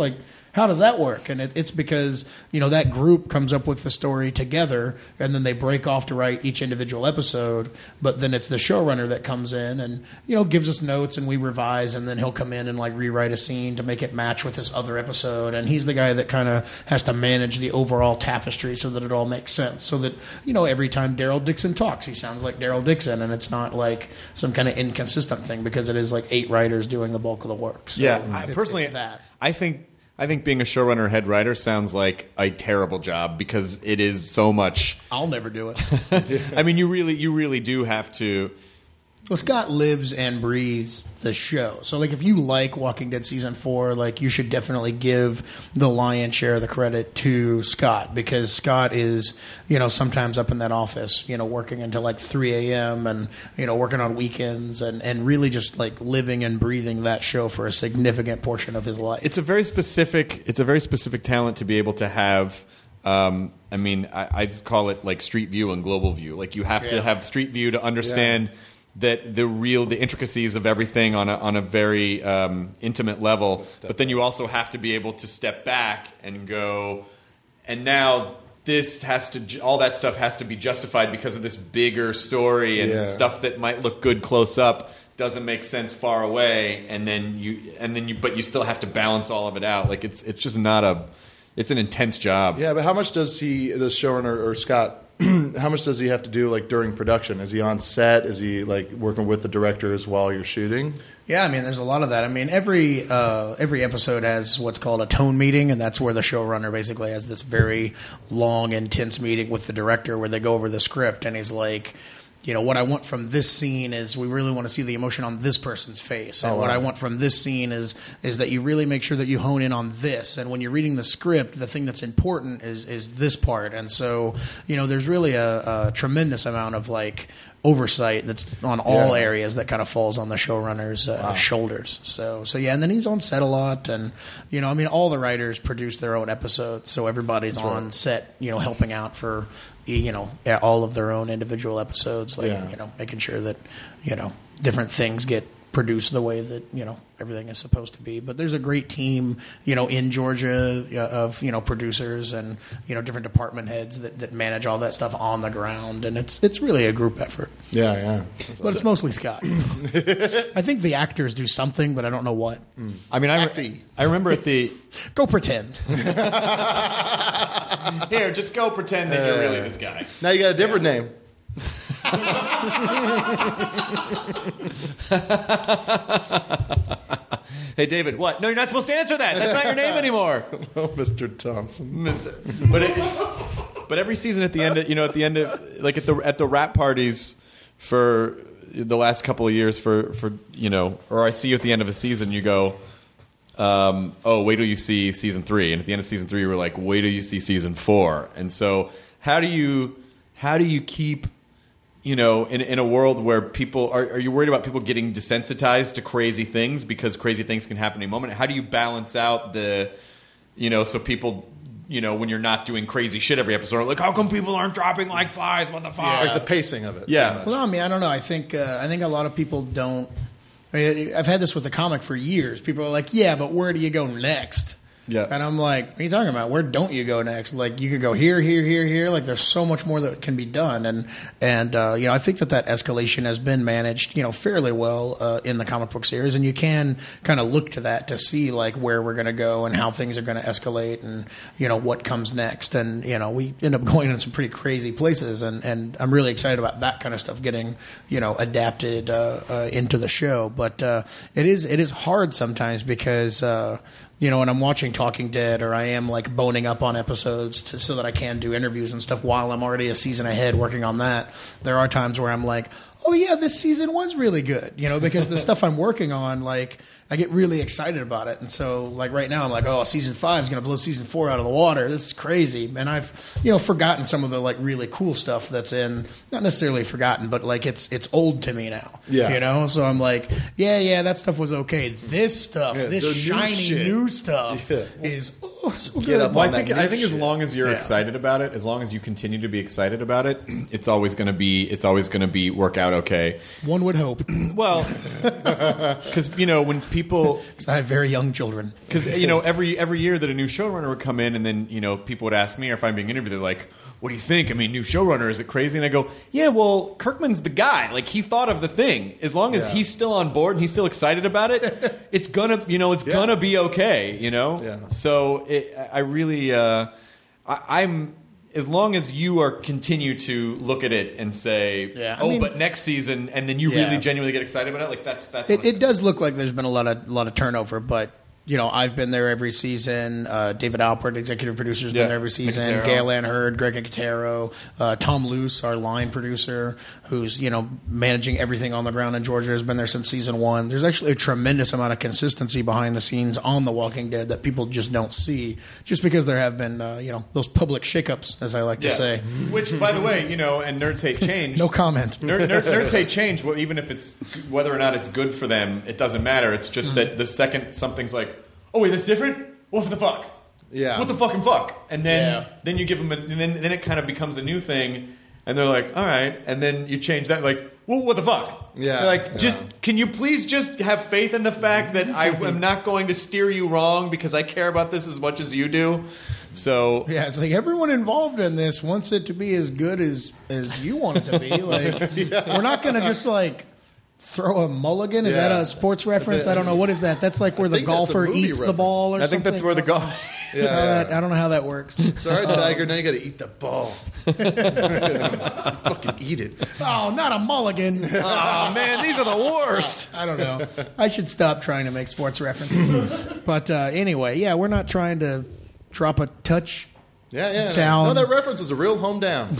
how does that work? And it, it's because, you know, that group comes up with the story together, and then they break off to write each individual episode. But then it's the showrunner that comes in and, you know, gives us notes, and we revise, and then he'll come in and like rewrite a scene to make it match with this other episode. And he's the guy that kind of has to manage the overall tapestry so that it all makes sense. So that, you know, every time Daryl Dixon talks, he sounds like Daryl Dixon, and it's not like some kind of inconsistent thing, because it is like eight writers doing the bulk of the work. So yeah, I, it's- personally, it's that. I think I think being a showrunner, head writer sounds like a terrible job because it is so much. I'll never do it. I mean, you really, you really do have to. Well, Scott lives and breathes the show. So, like, if you like Walking Dead Season four, like, you should definitely give the lion's share of the credit to Scott, because Scott is, you know, sometimes up in that office, you know, working until, like, three a.m. and, you know, working on weekends and, and really just, like, living and breathing that show for a significant portion of his life. It's a very specific. It's a very specific talent to be able to have. Um, I mean, I, I call it like street view and global view. Like, you have Yeah. to have street view to understand. Yeah. That the real the intricacies of everything on a on a very um, intimate level, but then you also have to be able to step back and go, and now this has to all that stuff has to be justified because of this bigger story, and Yeah. stuff that might look good close up doesn't make sense far away, and then you and then you but you still have to balance all of it out. Like it's it's just not a it's an intense job. Yeah, but how much does he, the showrunner or Scott? How much does he have to do, like, during production? Is he on set? Is he, like, working with the directors while you're shooting? Yeah, I mean, there's a lot of that. I mean, every uh, every episode has what's called a tone meeting, and that's where the showrunner basically has this very long, intense meeting with the director where they go over the script, and he's like, you know, what I want from this scene is we really want to see the emotion on this person's face. And Oh, wow. what I want from this scene is is that you really make sure that you hone in on this. And when you're reading the script, the thing that's important is is this part. And so, you know, there's really a, a tremendous amount of, like, oversight that's on all Yeah. areas that kind of falls on the showrunner's uh, Wow. shoulders. So, so yeah, and then he's on set a lot. And, you know, I mean, all the writers produce their own episodes. So everybody's on set, you know, helping out for, you know, all of their own individual episodes, like, Yeah. you know, making sure that, you know, different things get produced the way that, you know, everything is supposed to be. But there's a great team, you know, in Georgia uh, of, you know, producers and, you know, different department heads that, that manage all that stuff on the ground. And it's it's really a group effort. Yeah, yeah. But it's mostly Scott. I think the actors do something, but I don't know what. I mean, I, Acty. I remember at the Go pretend. here, just go pretend that you're really this guy. Now you got a different name. Hey, David, what? No, you're not supposed to answer that. That's not your name anymore. Oh, Mister Thompson. But it, but every season at the end, of, you know, at the end of like at the at the rap parties for the last couple of years, for for you know, or I see you at the end of the season, you go, um, oh, wait till you see season three, and at the end of season three, you were like, wait till you see season four, and so how do you how do you keep you know, in in a world where people are, are you worried about people getting desensitized to crazy things because crazy things can happen in a moment? How do you balance out the, you know, so people, you know, when you're not doing crazy shit every episode, are like, how come people aren't dropping like flies? What the fuck? Like the pacing of it. Yeah. Well, I mean, I don't know. I think uh, I think a lot of people don't. I mean, I've had this with the comic for years. People are like, "Yeah, but where do you go next?" Yeah. And I'm like, "What are you talking about? Where don't you go next? Like, you could go here, here, here, here. Like, there's so much more that can be done." And and uh, you know, I think that that escalation has been managed, you know, fairly well uh, in the comic book series, and you can kind of look to that to see like where we're going to go and how things are going to escalate, and you know what comes next. And you know, we end up going in some pretty crazy places, and and I'm really excited about that kind of stuff getting you know adapted uh, uh, into the show. But uh, it is it is hard sometimes because. Uh, You know, when I'm watching Talking Dead, or I am like boning up on episodes to, so that I can do interviews and stuff while I'm already a season ahead working on that, there are times where I'm like, oh yeah, this season was really good, you know, because the stuff I'm working on, like, I get really excited about it. And so, like, right now I'm like, oh, season five is going to blow season four out of the water. This is crazy. And I've, you know, forgotten some of the, like, really cool stuff that's in, not necessarily forgotten, but, like, it's it's old to me now. Yeah. You know? So I'm like, yeah, yeah, that stuff was okay. This stuff, Yeah, this the new shiny shit. new stuff Yeah. is oh, so Get good. up Well, I on think that I new think as shit. long as you're Yeah. excited about it, as long as you continue to be excited about it, it's always going to be it's always going to be work out okay. One would hope. Well, because you know when people 'Cause I have very young children. because you know every every year that a new showrunner would come in, and then you know people would ask me, or if I'm being interviewed, they're like, "What do you think? I mean, new showrunner, is it crazy?" And I go, "Yeah, well, Kirkman's the guy. Like he thought of the thing. As long as Yeah. he's still on board and he's still excited about it, it's gonna you know it's Yeah. gonna be okay. You know. Yeah. So it, I really uh, I, I'm. As long as you are continue to look at it and say, Yeah, I "Oh, mean- but next season," and then you Yeah. really genuinely get excited about it, like that's that's It, what it's it does look like there's been a lot of lot of turnover, but you know I've been there every season. Uh, David Alpert, executive producer, has Yeah. been there every season. Nicotero. Gail Ann Hurd, Greg Nicotero, uh, Tom Luce, our line producer, who's you know managing everything on the ground in Georgia, has been there since season one. There's actually a tremendous amount of consistency behind the scenes on The Walking Dead that people just don't see, just because there have been uh, you know those public shakeups, as I like to Yeah. say. Which, by the way, you know, and Nerds Hate Change. No comment. Nerd, nerd, nerds hate change. Well, even if it's whether or not it's good for them, it doesn't matter. It's just that the second something's like, oh wait, that's different. What the fuck? Yeah. What the fucking fuck? And then Yeah. then you give them, a, and then then it kind of becomes a new thing, and they're like, all right, and then you change that, like, well, what the fuck? Yeah. They're like, Yeah. just can you please just have faith in the fact that I am not going to steer you wrong because I care about this as much as you do. So Yeah, it's like everyone involved in this wants it to be as good as as you want it to be. Like, we're not going to just like throw a mulligan. Is Yeah. that a sports reference? I don't know. What is that? That's like where the think that's a golfer movie eats the reference. ball or I think something. that's where the go. Yeah. Uh, that- I don't know how that works. Sorry, Tiger. Now you got to eat the ball. Fucking eat it. Oh, not a mulligan. Oh man, these are the worst. I don't know. I should stop trying to make sports references. But uh, anyway, yeah, we're not trying to drop a touch. Yeah, yeah. Down. No, that reference is a real home down.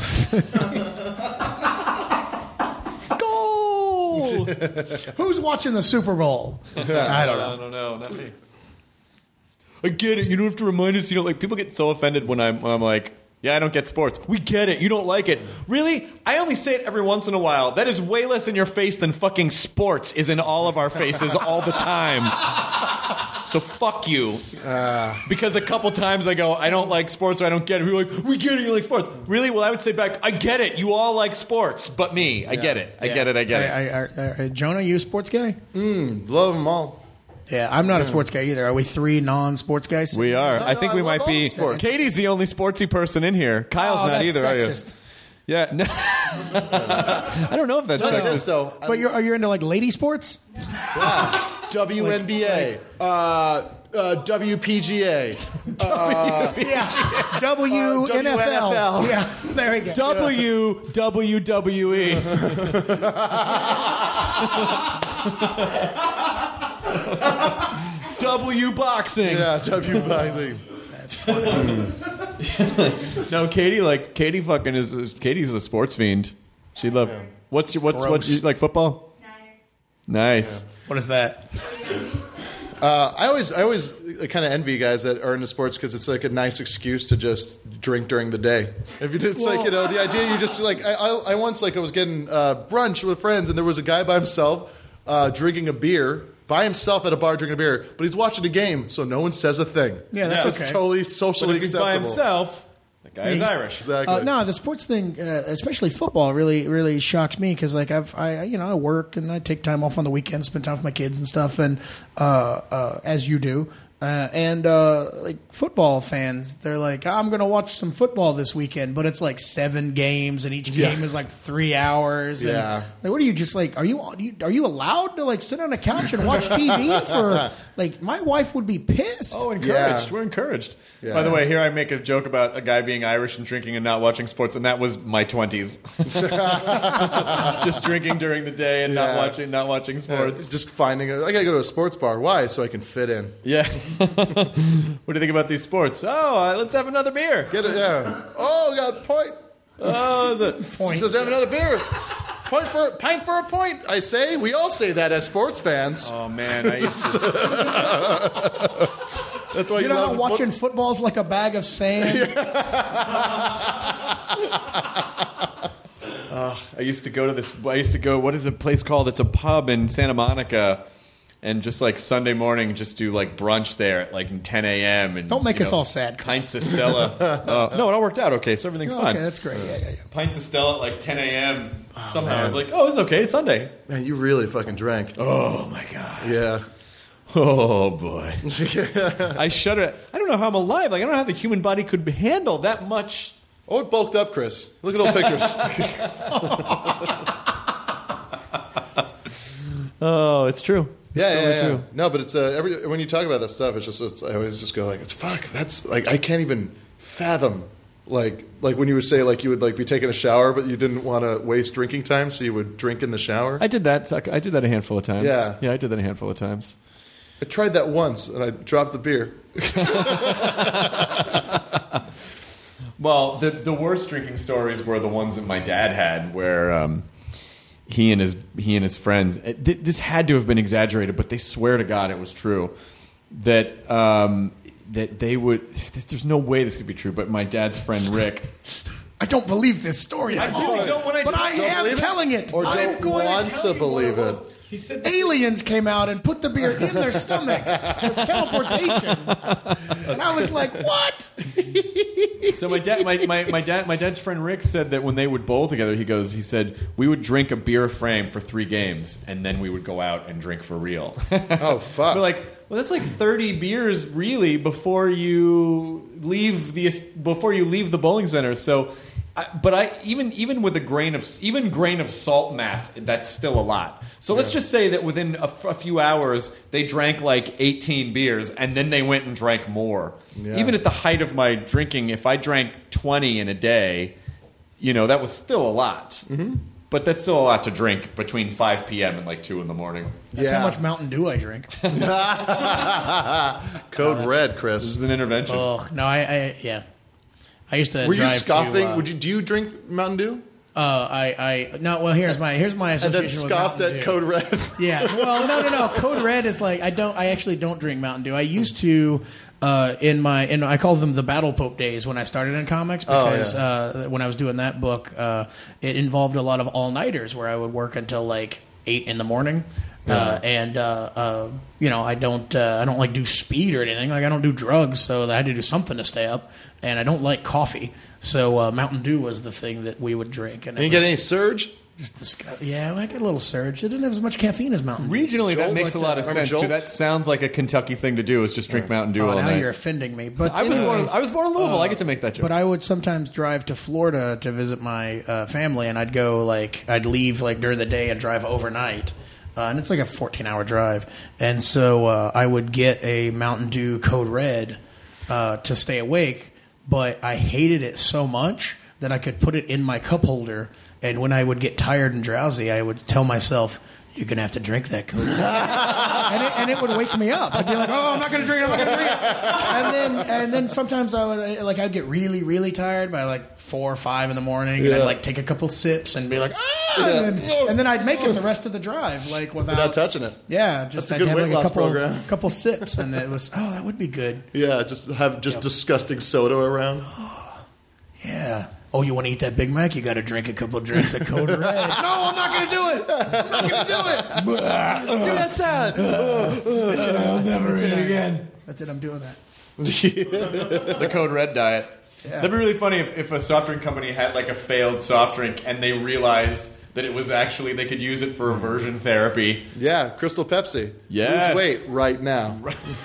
Goal! Who's watching the Super Bowl? I don't know. I don't know. Not me. I get it. You don't have to remind us. You know, like people get so offended when I'm when I'm like, yeah, I don't get sports. We get it. You don't like it. Really? I only say it every once in a while. That is way less in your face than fucking sports is in all of our faces all the time. So fuck you. Uh, because a couple times I go, I don't like sports or I don't get it. You're like, we get it. You like sports. Really? Well, I would say back, I get it. You all like sports, but me. I get it. I get it. I get it. I, I, I, I, Jonah, you a sports guy? Love them all. Yeah, I'm not a sports guy either. Are we three non-sports guys? We are. So, I think no, we I might love be. all sports. Katie's the only sportsy person in here. Kyle's Oh, not that's either, sexist. are you? Yeah. No. I don't know if that's Look at sexist. this, though. But you're, are you into like lady sports? W N B A. uh, uh, W P G A. Yeah. W N F L. W N F L. Yeah, there we go. W W W E. W boxing. Yeah, W boxing. No, Katie like Katie fucking is, is Katie's a sports fiend. She love. What's your what's Gross. what's you like football? Nice. What is that? Uh, I always, I always kind of envy guys that are into sports because it's like a nice excuse to just drink during the day. If you, it's like you know the idea you just like. I, I, I once like I was getting uh, brunch with friends and there was a guy by himself uh, drinking a beer by himself at a bar drinking a beer, but he's watching a game, so no one says a thing. Yeah, that's it's okay. totally But socially if he's acceptable. by himself, that guy is He's- Irish. Exactly. Uh, no, the sports thing, uh, especially football, really, really shocks me because, like, I've, I, you know, I work and I take time off on the weekends, spend time with my kids and stuff, and uh, uh, as you do, uh, and uh, like football fans, they're like, I'm going to watch some football this weekend, but it's like seven games, and each game is like three hours. And, Yeah. like, what are you just like? Are you are you, are you allowed to like sit on a couch and watch T V for like? My wife would be pissed. Oh, encouraged. Yeah. We're encouraged. Yeah. By the way, here I make a joke about a guy being Irish and drinking and not watching sports, and that was my twenties. Just drinking during the day and not Yeah. watching, not watching sports. Just finding a, I gotta go to a sports bar. Why? So I can fit in. Yeah. What do you think about these sports? Oh, uh, let's have another beer. Get it? Yeah. Oh, we got a point. Oh, is it? Point. Says have another beer. Point for pint for a point. I say. We all say that as sports fans. Oh man, I used to. That's why You you, know how love watching football's like a bag of sand? I used to go to this. I used to go. What is the place called? It's a pub in Santa Monica. and just like Sunday morning, just do like brunch there at like ten a.m. and Don't make you us know, all sad, Chris. Pints of Stella. uh, no, it all worked out okay, so everything's Oh, fine. okay, that's great. Yeah, yeah, yeah. Pints of Stella at like ten a.m. Somehow I was man. like, oh, it's okay. It's Sunday. Man, you really fucking drank. Oh my god. Yeah. Oh boy. I shudder. I don't know how I'm alive. Like I don't know how the human body could handle that much. Oh, it bulked up, Chris. Look at old pictures. Oh, it's true. Yeah, It's yeah, totally yeah. true. No, but it's uh, every when you talk about that stuff, it's just it's, I always just go like, it's fuck. That's like I can't even fathom. Like like when you would say like you would like be taking a shower, but you didn't want to waste drinking time, so you would drink in the shower. I did that. I did that a handful of times. Yeah. yeah, I did that a handful of times. I tried that once, and I dropped the beer. Well, the the worst drinking stories were the ones that my dad had, where um, he and his he and his friends. It, th- this had to have been exaggerated, but they swear to God it was true. That um, that they would. There's no way this could be true, but my dad's friend Rick. I don't believe this story. I really don't when I but tell- I don't am believe it? telling it. Or I'm don't going want to to tell you believe what it. was. He said Aliens came out and put the beer in their stomachs with teleportation, and I was like, "What?" So my dad, my, my, my dad, my dad's friend Rick said that when they would bowl together, he goes, he said we would drink a beer frame for three games, and then we would go out and drink for real. Oh fuck! We're like, well, that's like thirty beers really before you leave the before you leave the bowling center. So, I, but I even even with a grain of even grain of salt math, that's still a lot. So let's just say that within a, f- a few hours they drank like eighteen beers, and then they went and drank more. Yeah. Even at the height of my drinking, if I drank twenty in a day, you know that was still a lot. Mm-hmm. But that's still a lot to drink between five p.m. and like two in the morning. That's Yeah. how much Mountain Dew I drink. Code red, This Chris. is an intervention. Oh no, I, I yeah. I used to. Were you drive scoffing? To, uh, Would you do you drink Mountain Dew? Uh, I, I no. Well, here's my here's my And then association with scoffed Mountain at Dew. Code Red. Yeah. Well, no, no, no. Code Red is like I don't. I actually don't drink Mountain Dew. I used to uh, in my in I call them the Battle Pope days when I started in comics because Oh, yeah. uh, when I was doing that book, uh, it involved a lot of all nighters where I would work until like eight in the morning. Uh, and uh, uh, you know, I don't uh, I don't like do speed or anything. Like I don't do drugs, so I had to do something to stay up. And I don't like coffee, so uh, Mountain Dew was the thing that we would drink. And it And you get was any surge? just disgu- yeah, I get a little surge. It didn't have as much caffeine as Mountain Dew. Regionally, that Jolt? makes a lot of Remember sense Jolt? too. That sounds like a Kentucky thing to do. Is just drink Mountain Dew Oh, all now night. you're offending me. But I was anyway, born. I was born in Louisville. I get to make that joke. But I would sometimes drive to Florida to visit my uh, family, and I'd go like I'd leave like during the day and drive overnight, uh, and it's like a fourteen hour drive. And so uh, I would get a Mountain Dew Code Red uh, to stay awake, but I hated it so much that I could put it in my cup holder, and when I would get tired and drowsy, I would tell myself, "You're gonna have to drink that Code Red," and, it, and it would wake me up. I'd be like, "Oh, I'm not gonna drink it. I'm not gonna drink it." And then, and then sometimes I would like I'd get really, really tired by like four or five in the morning, and Yeah. I'd like take a couple sips and be like, "Ah," and, then, and then I'd make it the rest of the drive, like without, Without touching it. Yeah, just That's a I'd good have weight like a loss couple, program. couple sips, and it was oh, that would be good. Yeah, just have just disgusting soda around. Yeah. Oh, you want to eat that Big Mac? You got to drink a couple of drinks of Code Red. No, I'm not going to do it. I'm not going to do it. Do that sound. I'll never eat again. That's it. I'm doing that. the Code Red diet. That'd be really funny if, if a soft drink company had like a failed soft drink and they realized that it was actually they could use it for aversion therapy. Yeah, Crystal Pepsi. Yes. Lose weight right now.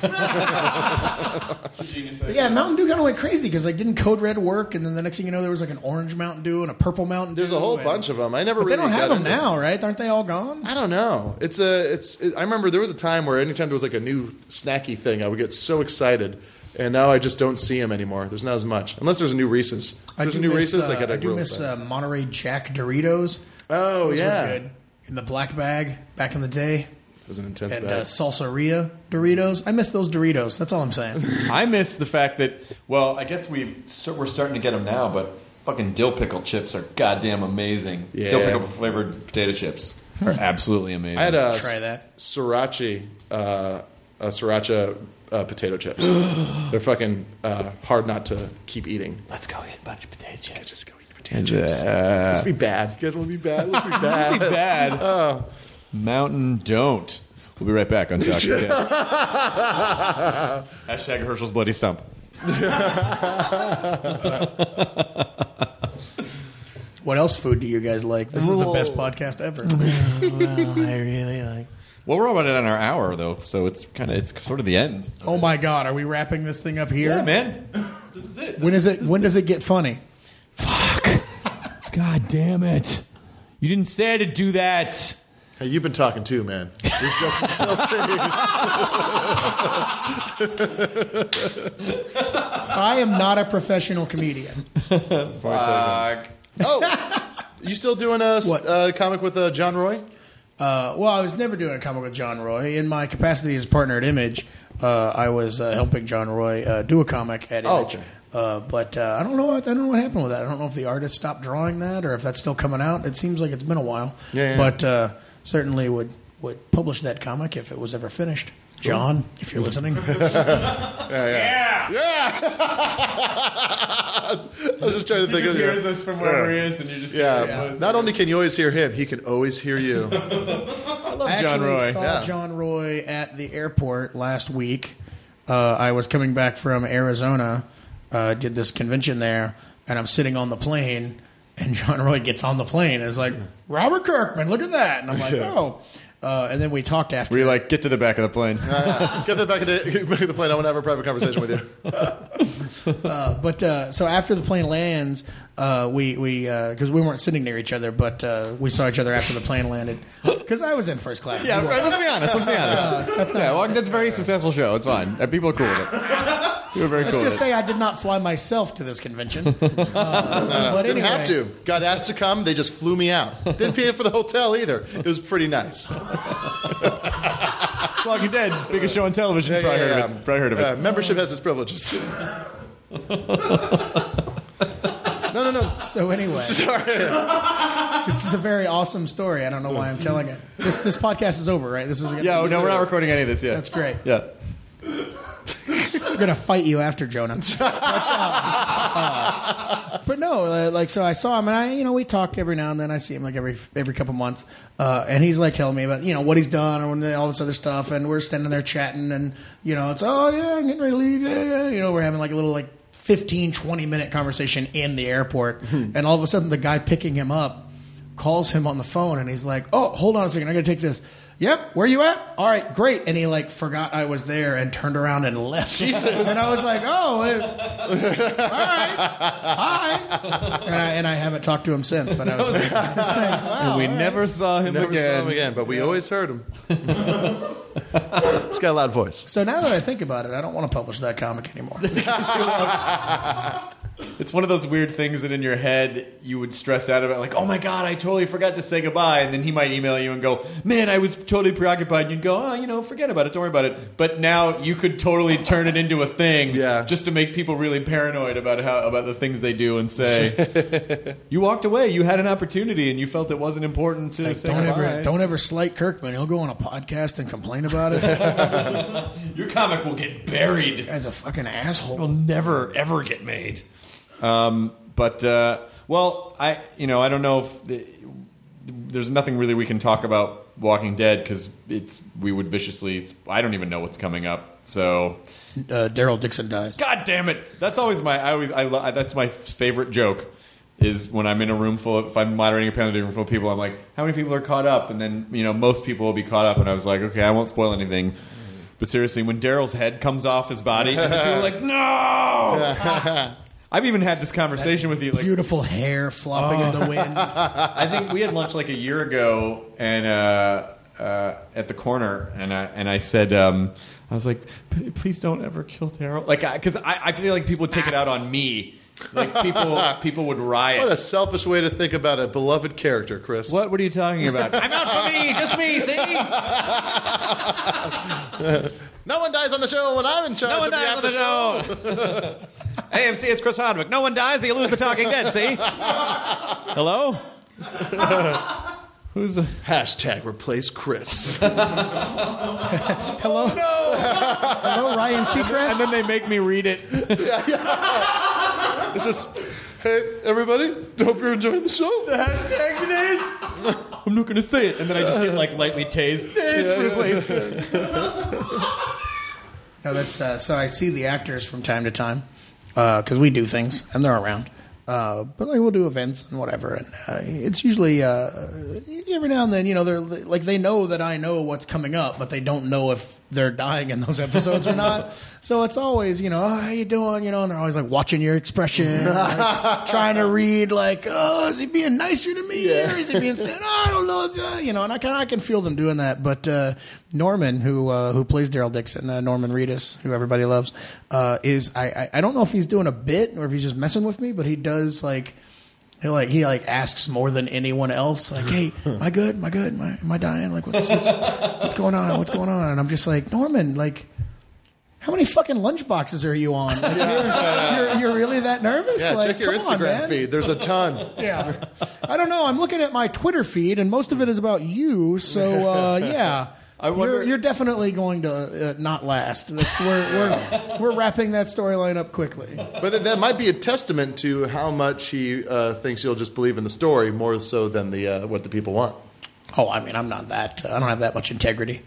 Yeah, Mountain Dew kind of went crazy because like didn't Code Red work, and then the next thing you know, there was like an orange Mountain Dew and a purple Mountain Dew. There's a whole and- bunch of them. I never But really they don't have got them into it. now, right? Aren't they all gone? I don't know. It's a. It's. It, I remember there was a time where anytime there was like a new snacky thing, I would get so excited, and now I just don't see them anymore. There's not as much, unless there's a new Reese's. If I there's do a new miss, Reese's. uh, I get I a do real miss excited. uh, Monterey Jack Doritos. Oh Those yeah, were good in the black bag back in the day. it was an intense And bag. uh, Salsa-ria Doritos. I miss those Doritos. That's all I'm saying. I miss the fact that, well, I guess we've st- we're starting to get them now, but fucking dill pickle chips are goddamn amazing. Yeah. Dill pickle flavored potato chips are absolutely amazing. I had a Try that. sriracha, uh, a sriracha uh, potato chips. They're fucking uh, hard not to keep eating. Let's go get a bunch of potato chips. Just go eat potato chips. Uh, Let's be bad. You guys want to be bad? Let's be bad. bad. Oh. Mountain don't. We'll be right back on Talking Dead. Hashtag Herschel's Bloody Stump. What else food do you guys like? This is the best podcast ever. Well, I really like. Well, we're about it on our hour though, so it's kind of it's sort of the end. Oh my God, are we wrapping this thing up here? Yeah, man. This is it. This When is it? When does it get funny? Fuck. God damn it. You didn't say to do that. Hey, you've been talking too, man. You're just as guilty. I am not a professional comedian. Fuck. Oh, you still doing a What? uh, comic with uh, John Roy? Uh, well, I was never doing a comic with John Roy. In my capacity as partner at Image, uh, I was uh, helping John Roy uh, do a comic at Oh, Image. okay. Uh, but uh, I don't know. What, I don't know what happened with that. I don't know if the artist stopped drawing that or if that's still coming out. It seems like it's been a while. Yeah, yeah. But uh, certainly would would publish that comic if it was ever finished. John, if you're listening. Yeah. I was just trying to He think just of hears us from wherever he is, and you just Yeah. hear him. Not only can you always hear him, he can always hear you. I love I John actually Roy. saw Yeah. John Roy at the airport last week. Uh, I was coming back from Arizona, uh, did this convention there, and I'm sitting on the plane, and John Roy gets on the plane and is like, Robert Kirkman, look at that. And I'm like, oh. Uh, and then we talked after. Were you like, get to the back of the plane? Get that back in the, back in the plane. I want to have a private conversation with you. Uh, but uh, so after the plane lands, uh, we we because we weren't sitting near each other, but uh, we saw each other after the plane landed. Because I was in first class. Yeah, He right, wasn't. let's be honest. Let's be honest. Uh, that's not- yeah, well, that's a very successful show. It's fine. Uh, People are cool with it. You were very Let's cool just with it. say I did not fly myself to this convention. Uh, but Didn't anyway, have to. Got asked to come. They just flew me out. Didn't pay for the hotel either. It was pretty nice. Walking Dead, biggest show on television. Yeah, probably, yeah, heard yeah. Of it. probably heard of it. Uh, membership has its privileges. no, no, no. So anyway, Sorry. this is a very awesome story. I don't know why I'm telling it. This this podcast is over, right? This is yeah, oh, no, we're not recording any of this yet. That's great. Yeah. I'm gonna fight you after, Jonah. But, uh, uh, but no, uh, like so I saw him, and I, you know, we talk every now and then. I see him like every every couple months, uh, and he's like telling me about you know what he's done and all this other stuff, and we're standing there chatting, and you know, it's oh yeah, I'm getting ready to leave, yeah, yeah. You know, we're having like a little like fifteen, twenty minute conversation in the airport, and all of a sudden the guy picking him up calls him on the phone, and he's like, oh, hold on a second, I gotta take this. Yep, where you at? All right, great. And he like forgot I was there and turned around and left. Jesus. And I was like, oh, eh, all right, hi. And I, and I haven't talked to him since. But I was like, I was like wow, we all right. never saw him Never again. saw him again, but we always heard him. He's got a loud voice. So now that I think about it, I don't want to publish that comic anymore. It's one of those weird things that in your head you would stress out about, like, oh my God, I totally forgot to say goodbye. And then he might email you and go, man, I was totally preoccupied. And you'd go, oh, you know, forget about it. Don't worry about it. But now you could totally turn it into a thing Yeah. just to make people really paranoid about how about the things they do and say. You walked away. You had an opportunity and you felt it wasn't important to Like, say don't goodbye. ever, don't ever slight Kirkman. He'll go on a podcast and complain about it. Your comic will get buried. Guy's a fucking asshole. It'll never, ever get made. Um, but, uh, well, I, you know, I don't know if the, there's nothing really we can talk about Walking Dead because it's, we would viciously, I don't even know what's coming up. So, Uh, Daryl Dixon dies. God damn it. That's always my, I always, I, lo- that's my favorite joke is when I'm in a room full of, if I'm moderating a panel in a room full of people, I'm like, how many people are caught up? And then, you know, most people will be caught up. And I was like, okay, I won't spoil anything. But seriously, when Daryl's head comes off his body, and people are like, no! I've even had this conversation with you. Like, Beautiful hair flopping in the wind. I think we had lunch like a year ago, and uh, uh, at the corner, and I and I said, um, I was like, please don't ever kill Daryl, like, because I, I, I feel like people would take it out on me, like people people would riot. What a selfish way to think about a beloved character, Chris. What? What are you talking about? I'm out for me, just me. See, No one dies on the show when I'm in charge. no one of dies on the show. A M C, it's Chris Hardwick. No one dies, you lose the Talking Dead. See? Hello? Who's a... Hashtag replace Chris. Hello? No! Hello, Ryan Seacrest? And then they make me read it. It's just, Hey, everybody, hope you're enjoying the show. The hashtag today is... I'm not going to say it. And then I just get, like, lightly tased. It's replaced. No, that's uh, so I see the actors from time to time because uh, we do things and they're around. Uh, but like we'll do events and whatever, and uh, it's usually uh, every now and then, you know, they're like they know that I know what's coming up, but they don't know if they're dying in those episodes or not. So it's always, you know, oh, how you doing? You know, and they're always like watching your expression, like, trying to read, like, oh, is he being nicer to me, yeah. or is he being? Oh, I don't know, it's, uh, you know, and I can I can feel them doing that. But uh, Norman, who uh, who plays Daryl Dixon, uh, Norman Reedus, who everybody loves, uh, is I, I I don't know if he's doing a bit or if he's just messing with me, but he does like. He like he like asks more than anyone else. Like, hey, am I good? Am I good? Am I, am I dying? Like, what's, what's what's going on? What's going on? And I'm just like, Norman, like, how many fucking lunch boxes are you on? Like, you're, you're, you're really that nervous? Yeah, like, check your come Instagram on, man. feed. There's a ton. Yeah, I don't know. I'm looking at my Twitter feed, and most of it is about you. So uh, yeah. I wonder, you're, you're definitely going to uh, not last. That's, we're, we're, we're wrapping that storyline up quickly. But that might be a testament to how much he uh, thinks you'll just believe in the story more so than the uh, what the people want. Oh, I mean, I'm not that. Uh, I don't have that much integrity.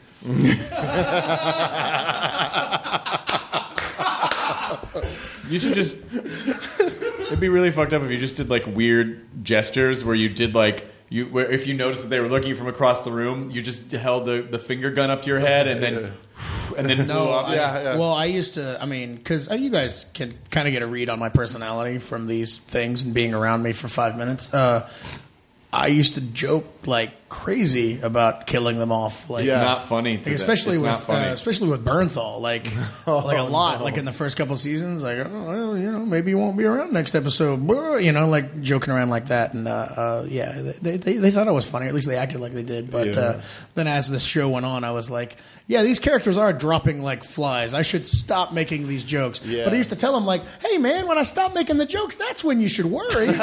You should just... It'd be really fucked up if you just did, like, weird gestures where you did, like... You, where if you noticed that they were looking from across the room, you just held the, the finger gun up to your head and then and then no, blew up. I, yeah, yeah. Well, I used to. I mean, because you guys can kind of get a read on my personality from these things and being around me for five minutes. Uh, I used to joke like crazy about killing them off. Like, it's not funny, to like, especially it's with not funny. Uh, especially with Bernthal. Like, oh, like a lot. No. Like in the first couple seasons, like, oh, well, you know, maybe you won't be around next episode. You know, like joking around like that. And uh, uh, yeah, they, they they thought I was funny. At least they acted like they did. But yeah. uh, then as the show went on, I was like, yeah, these characters are dropping like flies. I should stop making these jokes. Yeah. But I used to tell them like, hey man, when I stop making the jokes, that's when you should worry. Like,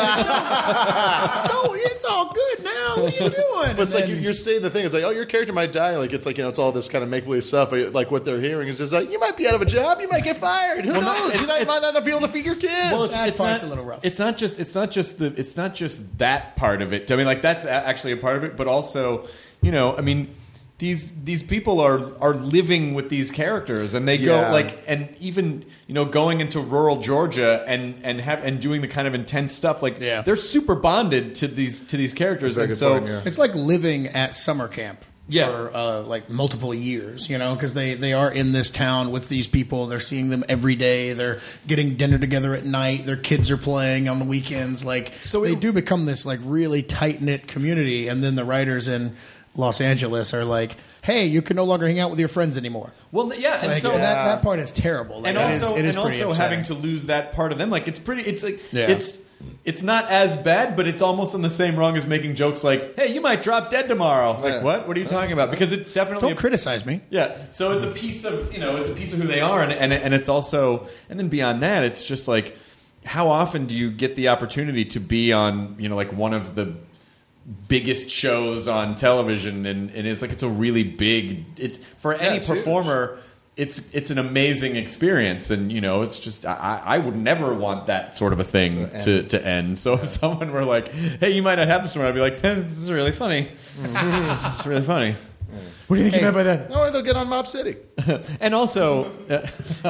no, it's all good now. What are you doing? But it's like you're saying the thing. It's like, oh, your character might die. Like it's like, you know, it's all this kind of make believe stuff. But like what they're hearing is just like, you might be out of a job. You might get fired. Who Well, no, knows? it's- You might, it's- might not be able to feed your kids. Well, it's, That it's part's not, a little rough. It's not just it's not just the it's not just that part of it. I mean, like that's a- actually a part of it, but also, you know, I mean, these these people are are living with these characters, and they Yeah. go like, and even you know, going into rural Georgia and and have and doing the kind of intense stuff, like Yeah. they're super bonded to these to these characters, That's a and good so point, yeah. It's like living at summer camp Yeah. for uh, like multiple years, you know, because they, they are in this town with these people. They're seeing them every day. They're getting dinner together at night. Their kids are playing on the weekends. Like, So they it- do become this like really tight knit community. And then the writers in Los Angeles are like, hey, you can no longer hang out with your friends anymore. well, yeah, and Like, so and that, that part is terrible. Like, and it is- also it is and pretty also upsetting. having to lose that part of them, like it's pretty. It's like Yeah. it's it's not as bad, but it's almost in the same wrong as making jokes like, "Hey, you might drop dead tomorrow." Like, Yeah. what? What are you talking about? Because it's definitely Don't a, criticize me. yeah. So it's a piece of you know, it's a piece of who they are, and and and it's also, and then beyond that, it's just like, how often do you get the opportunity to be on you know like one of the biggest shows on television, and, and it's like it's a really big it's for any it's huge. performer it's it's an amazing experience, and you know it's just I, I would never want that sort of a thing to, to end. So if someone were like, hey, you might not have this one, I'd be like, this is really funny. It's really funny. What do you think Hey. you meant by that? No, they'll get on Mob City. And also, uh,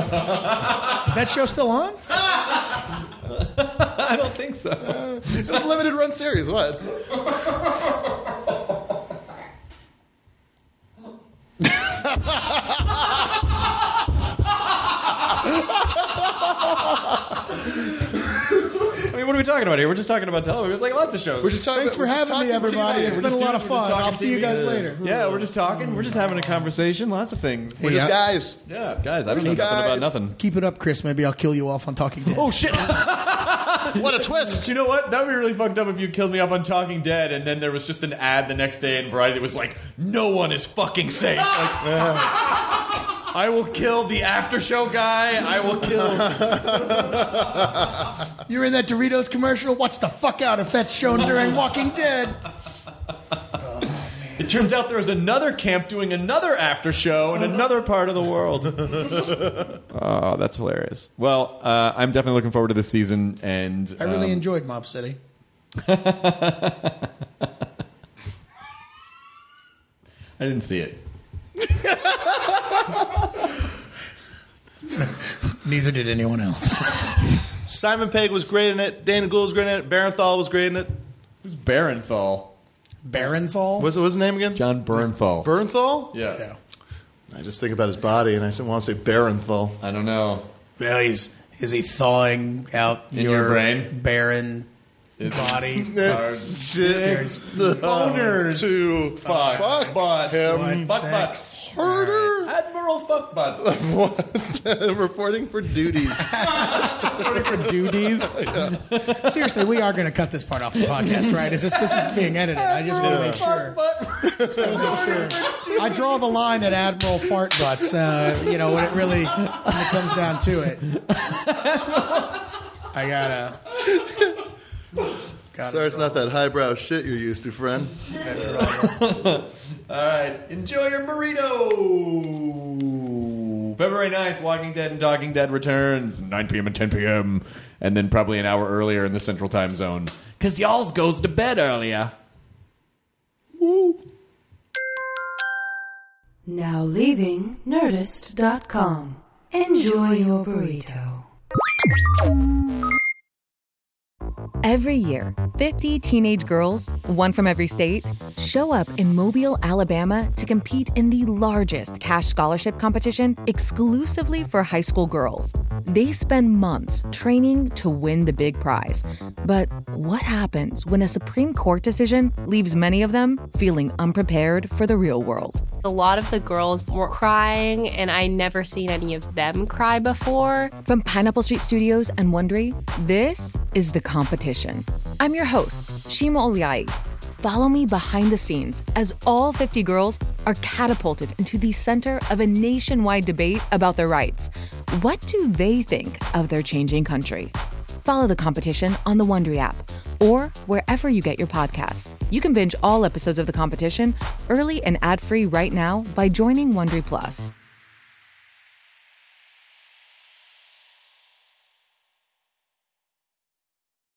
Is that show still on? I don't think so. It's a limited run series. What? I mean, what are we talking about here? We're just talking about television. It's like lots of shows. We're just talking. Thanks for we're just having me, talking everybody. T V. It's We're been a just lot doing- of we're just fun. talking I'll see you T V. guys later. Yeah, we're just talking. We're just having a conversation. Lots of things. We're just Yeah. guys. Yeah, guys, I don't know just nothing about guys. nothing. Keep it up, Chris. Maybe I'll kill you off on Talking Dead. Oh shit! What a twist! You know what? That would be really fucked up if you killed me off on Talking Dead, and then there was just an ad the next day in Variety that was like, "No one is fucking safe." Like, I will kill the after show guy. I will kill. You're in that Doritos commercial? Watch the fuck out if that's shown during Walking Dead. Oh, man. It turns out there was another camp doing another after show in another part of the world. Oh, that's hilarious. Well, uh, I'm definitely looking forward to this season, and I really um, enjoyed Mob City. I didn't see it. Neither did anyone else. Simon Pegg was great in it. Dana Gould was great in it. Barenthal was great in it. Who's Barenthal? Barenthal? What's, what's his name again? John Bernthal. Bernthal? Yeah. Yeah. I just think about his body, and I want to say Barenthal. I don't know. Well, he's is he thawing out In your brain? barren body? It's There's the boners to Fuck, fuck butt, him. fuck sex. butts. Harder. Admiral Fuck Butt. Reporting for duties. Reporting for duties. Seriously, we are going to cut this part off the podcast, right? Is this this is being edited? I just want to make sure. Just want to make sure. I draw the line at Admiral Fart Butts. Uh, you know when it really when it comes down to it. I gotta. gotta Sorry, it's not that highbrow shit you're used to, friend. All right. Enjoy your burrito. February ninth, Walking Dead and Talking Dead returns. nine p.m. and ten p.m. And then probably an hour earlier in the Central Time Zone. Because y'all's goes to bed earlier. Woo. Now leaving Nerdist dot com. Enjoy your burrito. Every year, fifty teenage girls, one from every state, show up in Mobile, Alabama to compete in the largest cash scholarship competition exclusively for high school girls. They spend months training to win the big prize. But what happens when a Supreme Court decision leaves many of them feeling unprepared for the real world? A lot of the girls were crying, and I never seen any of them cry before. From Pineapple Street Studios and Wondery, this is The Competition. I'm your host, Shima Oliai. Follow me behind the scenes as all fifty girls are catapulted into the center of a nationwide debate about their rights. What do they think of their changing country? Follow The Competition on the Wondery app or wherever you get your podcasts. You can binge all episodes of The Competition early and ad-free right now by joining Wondery Plus.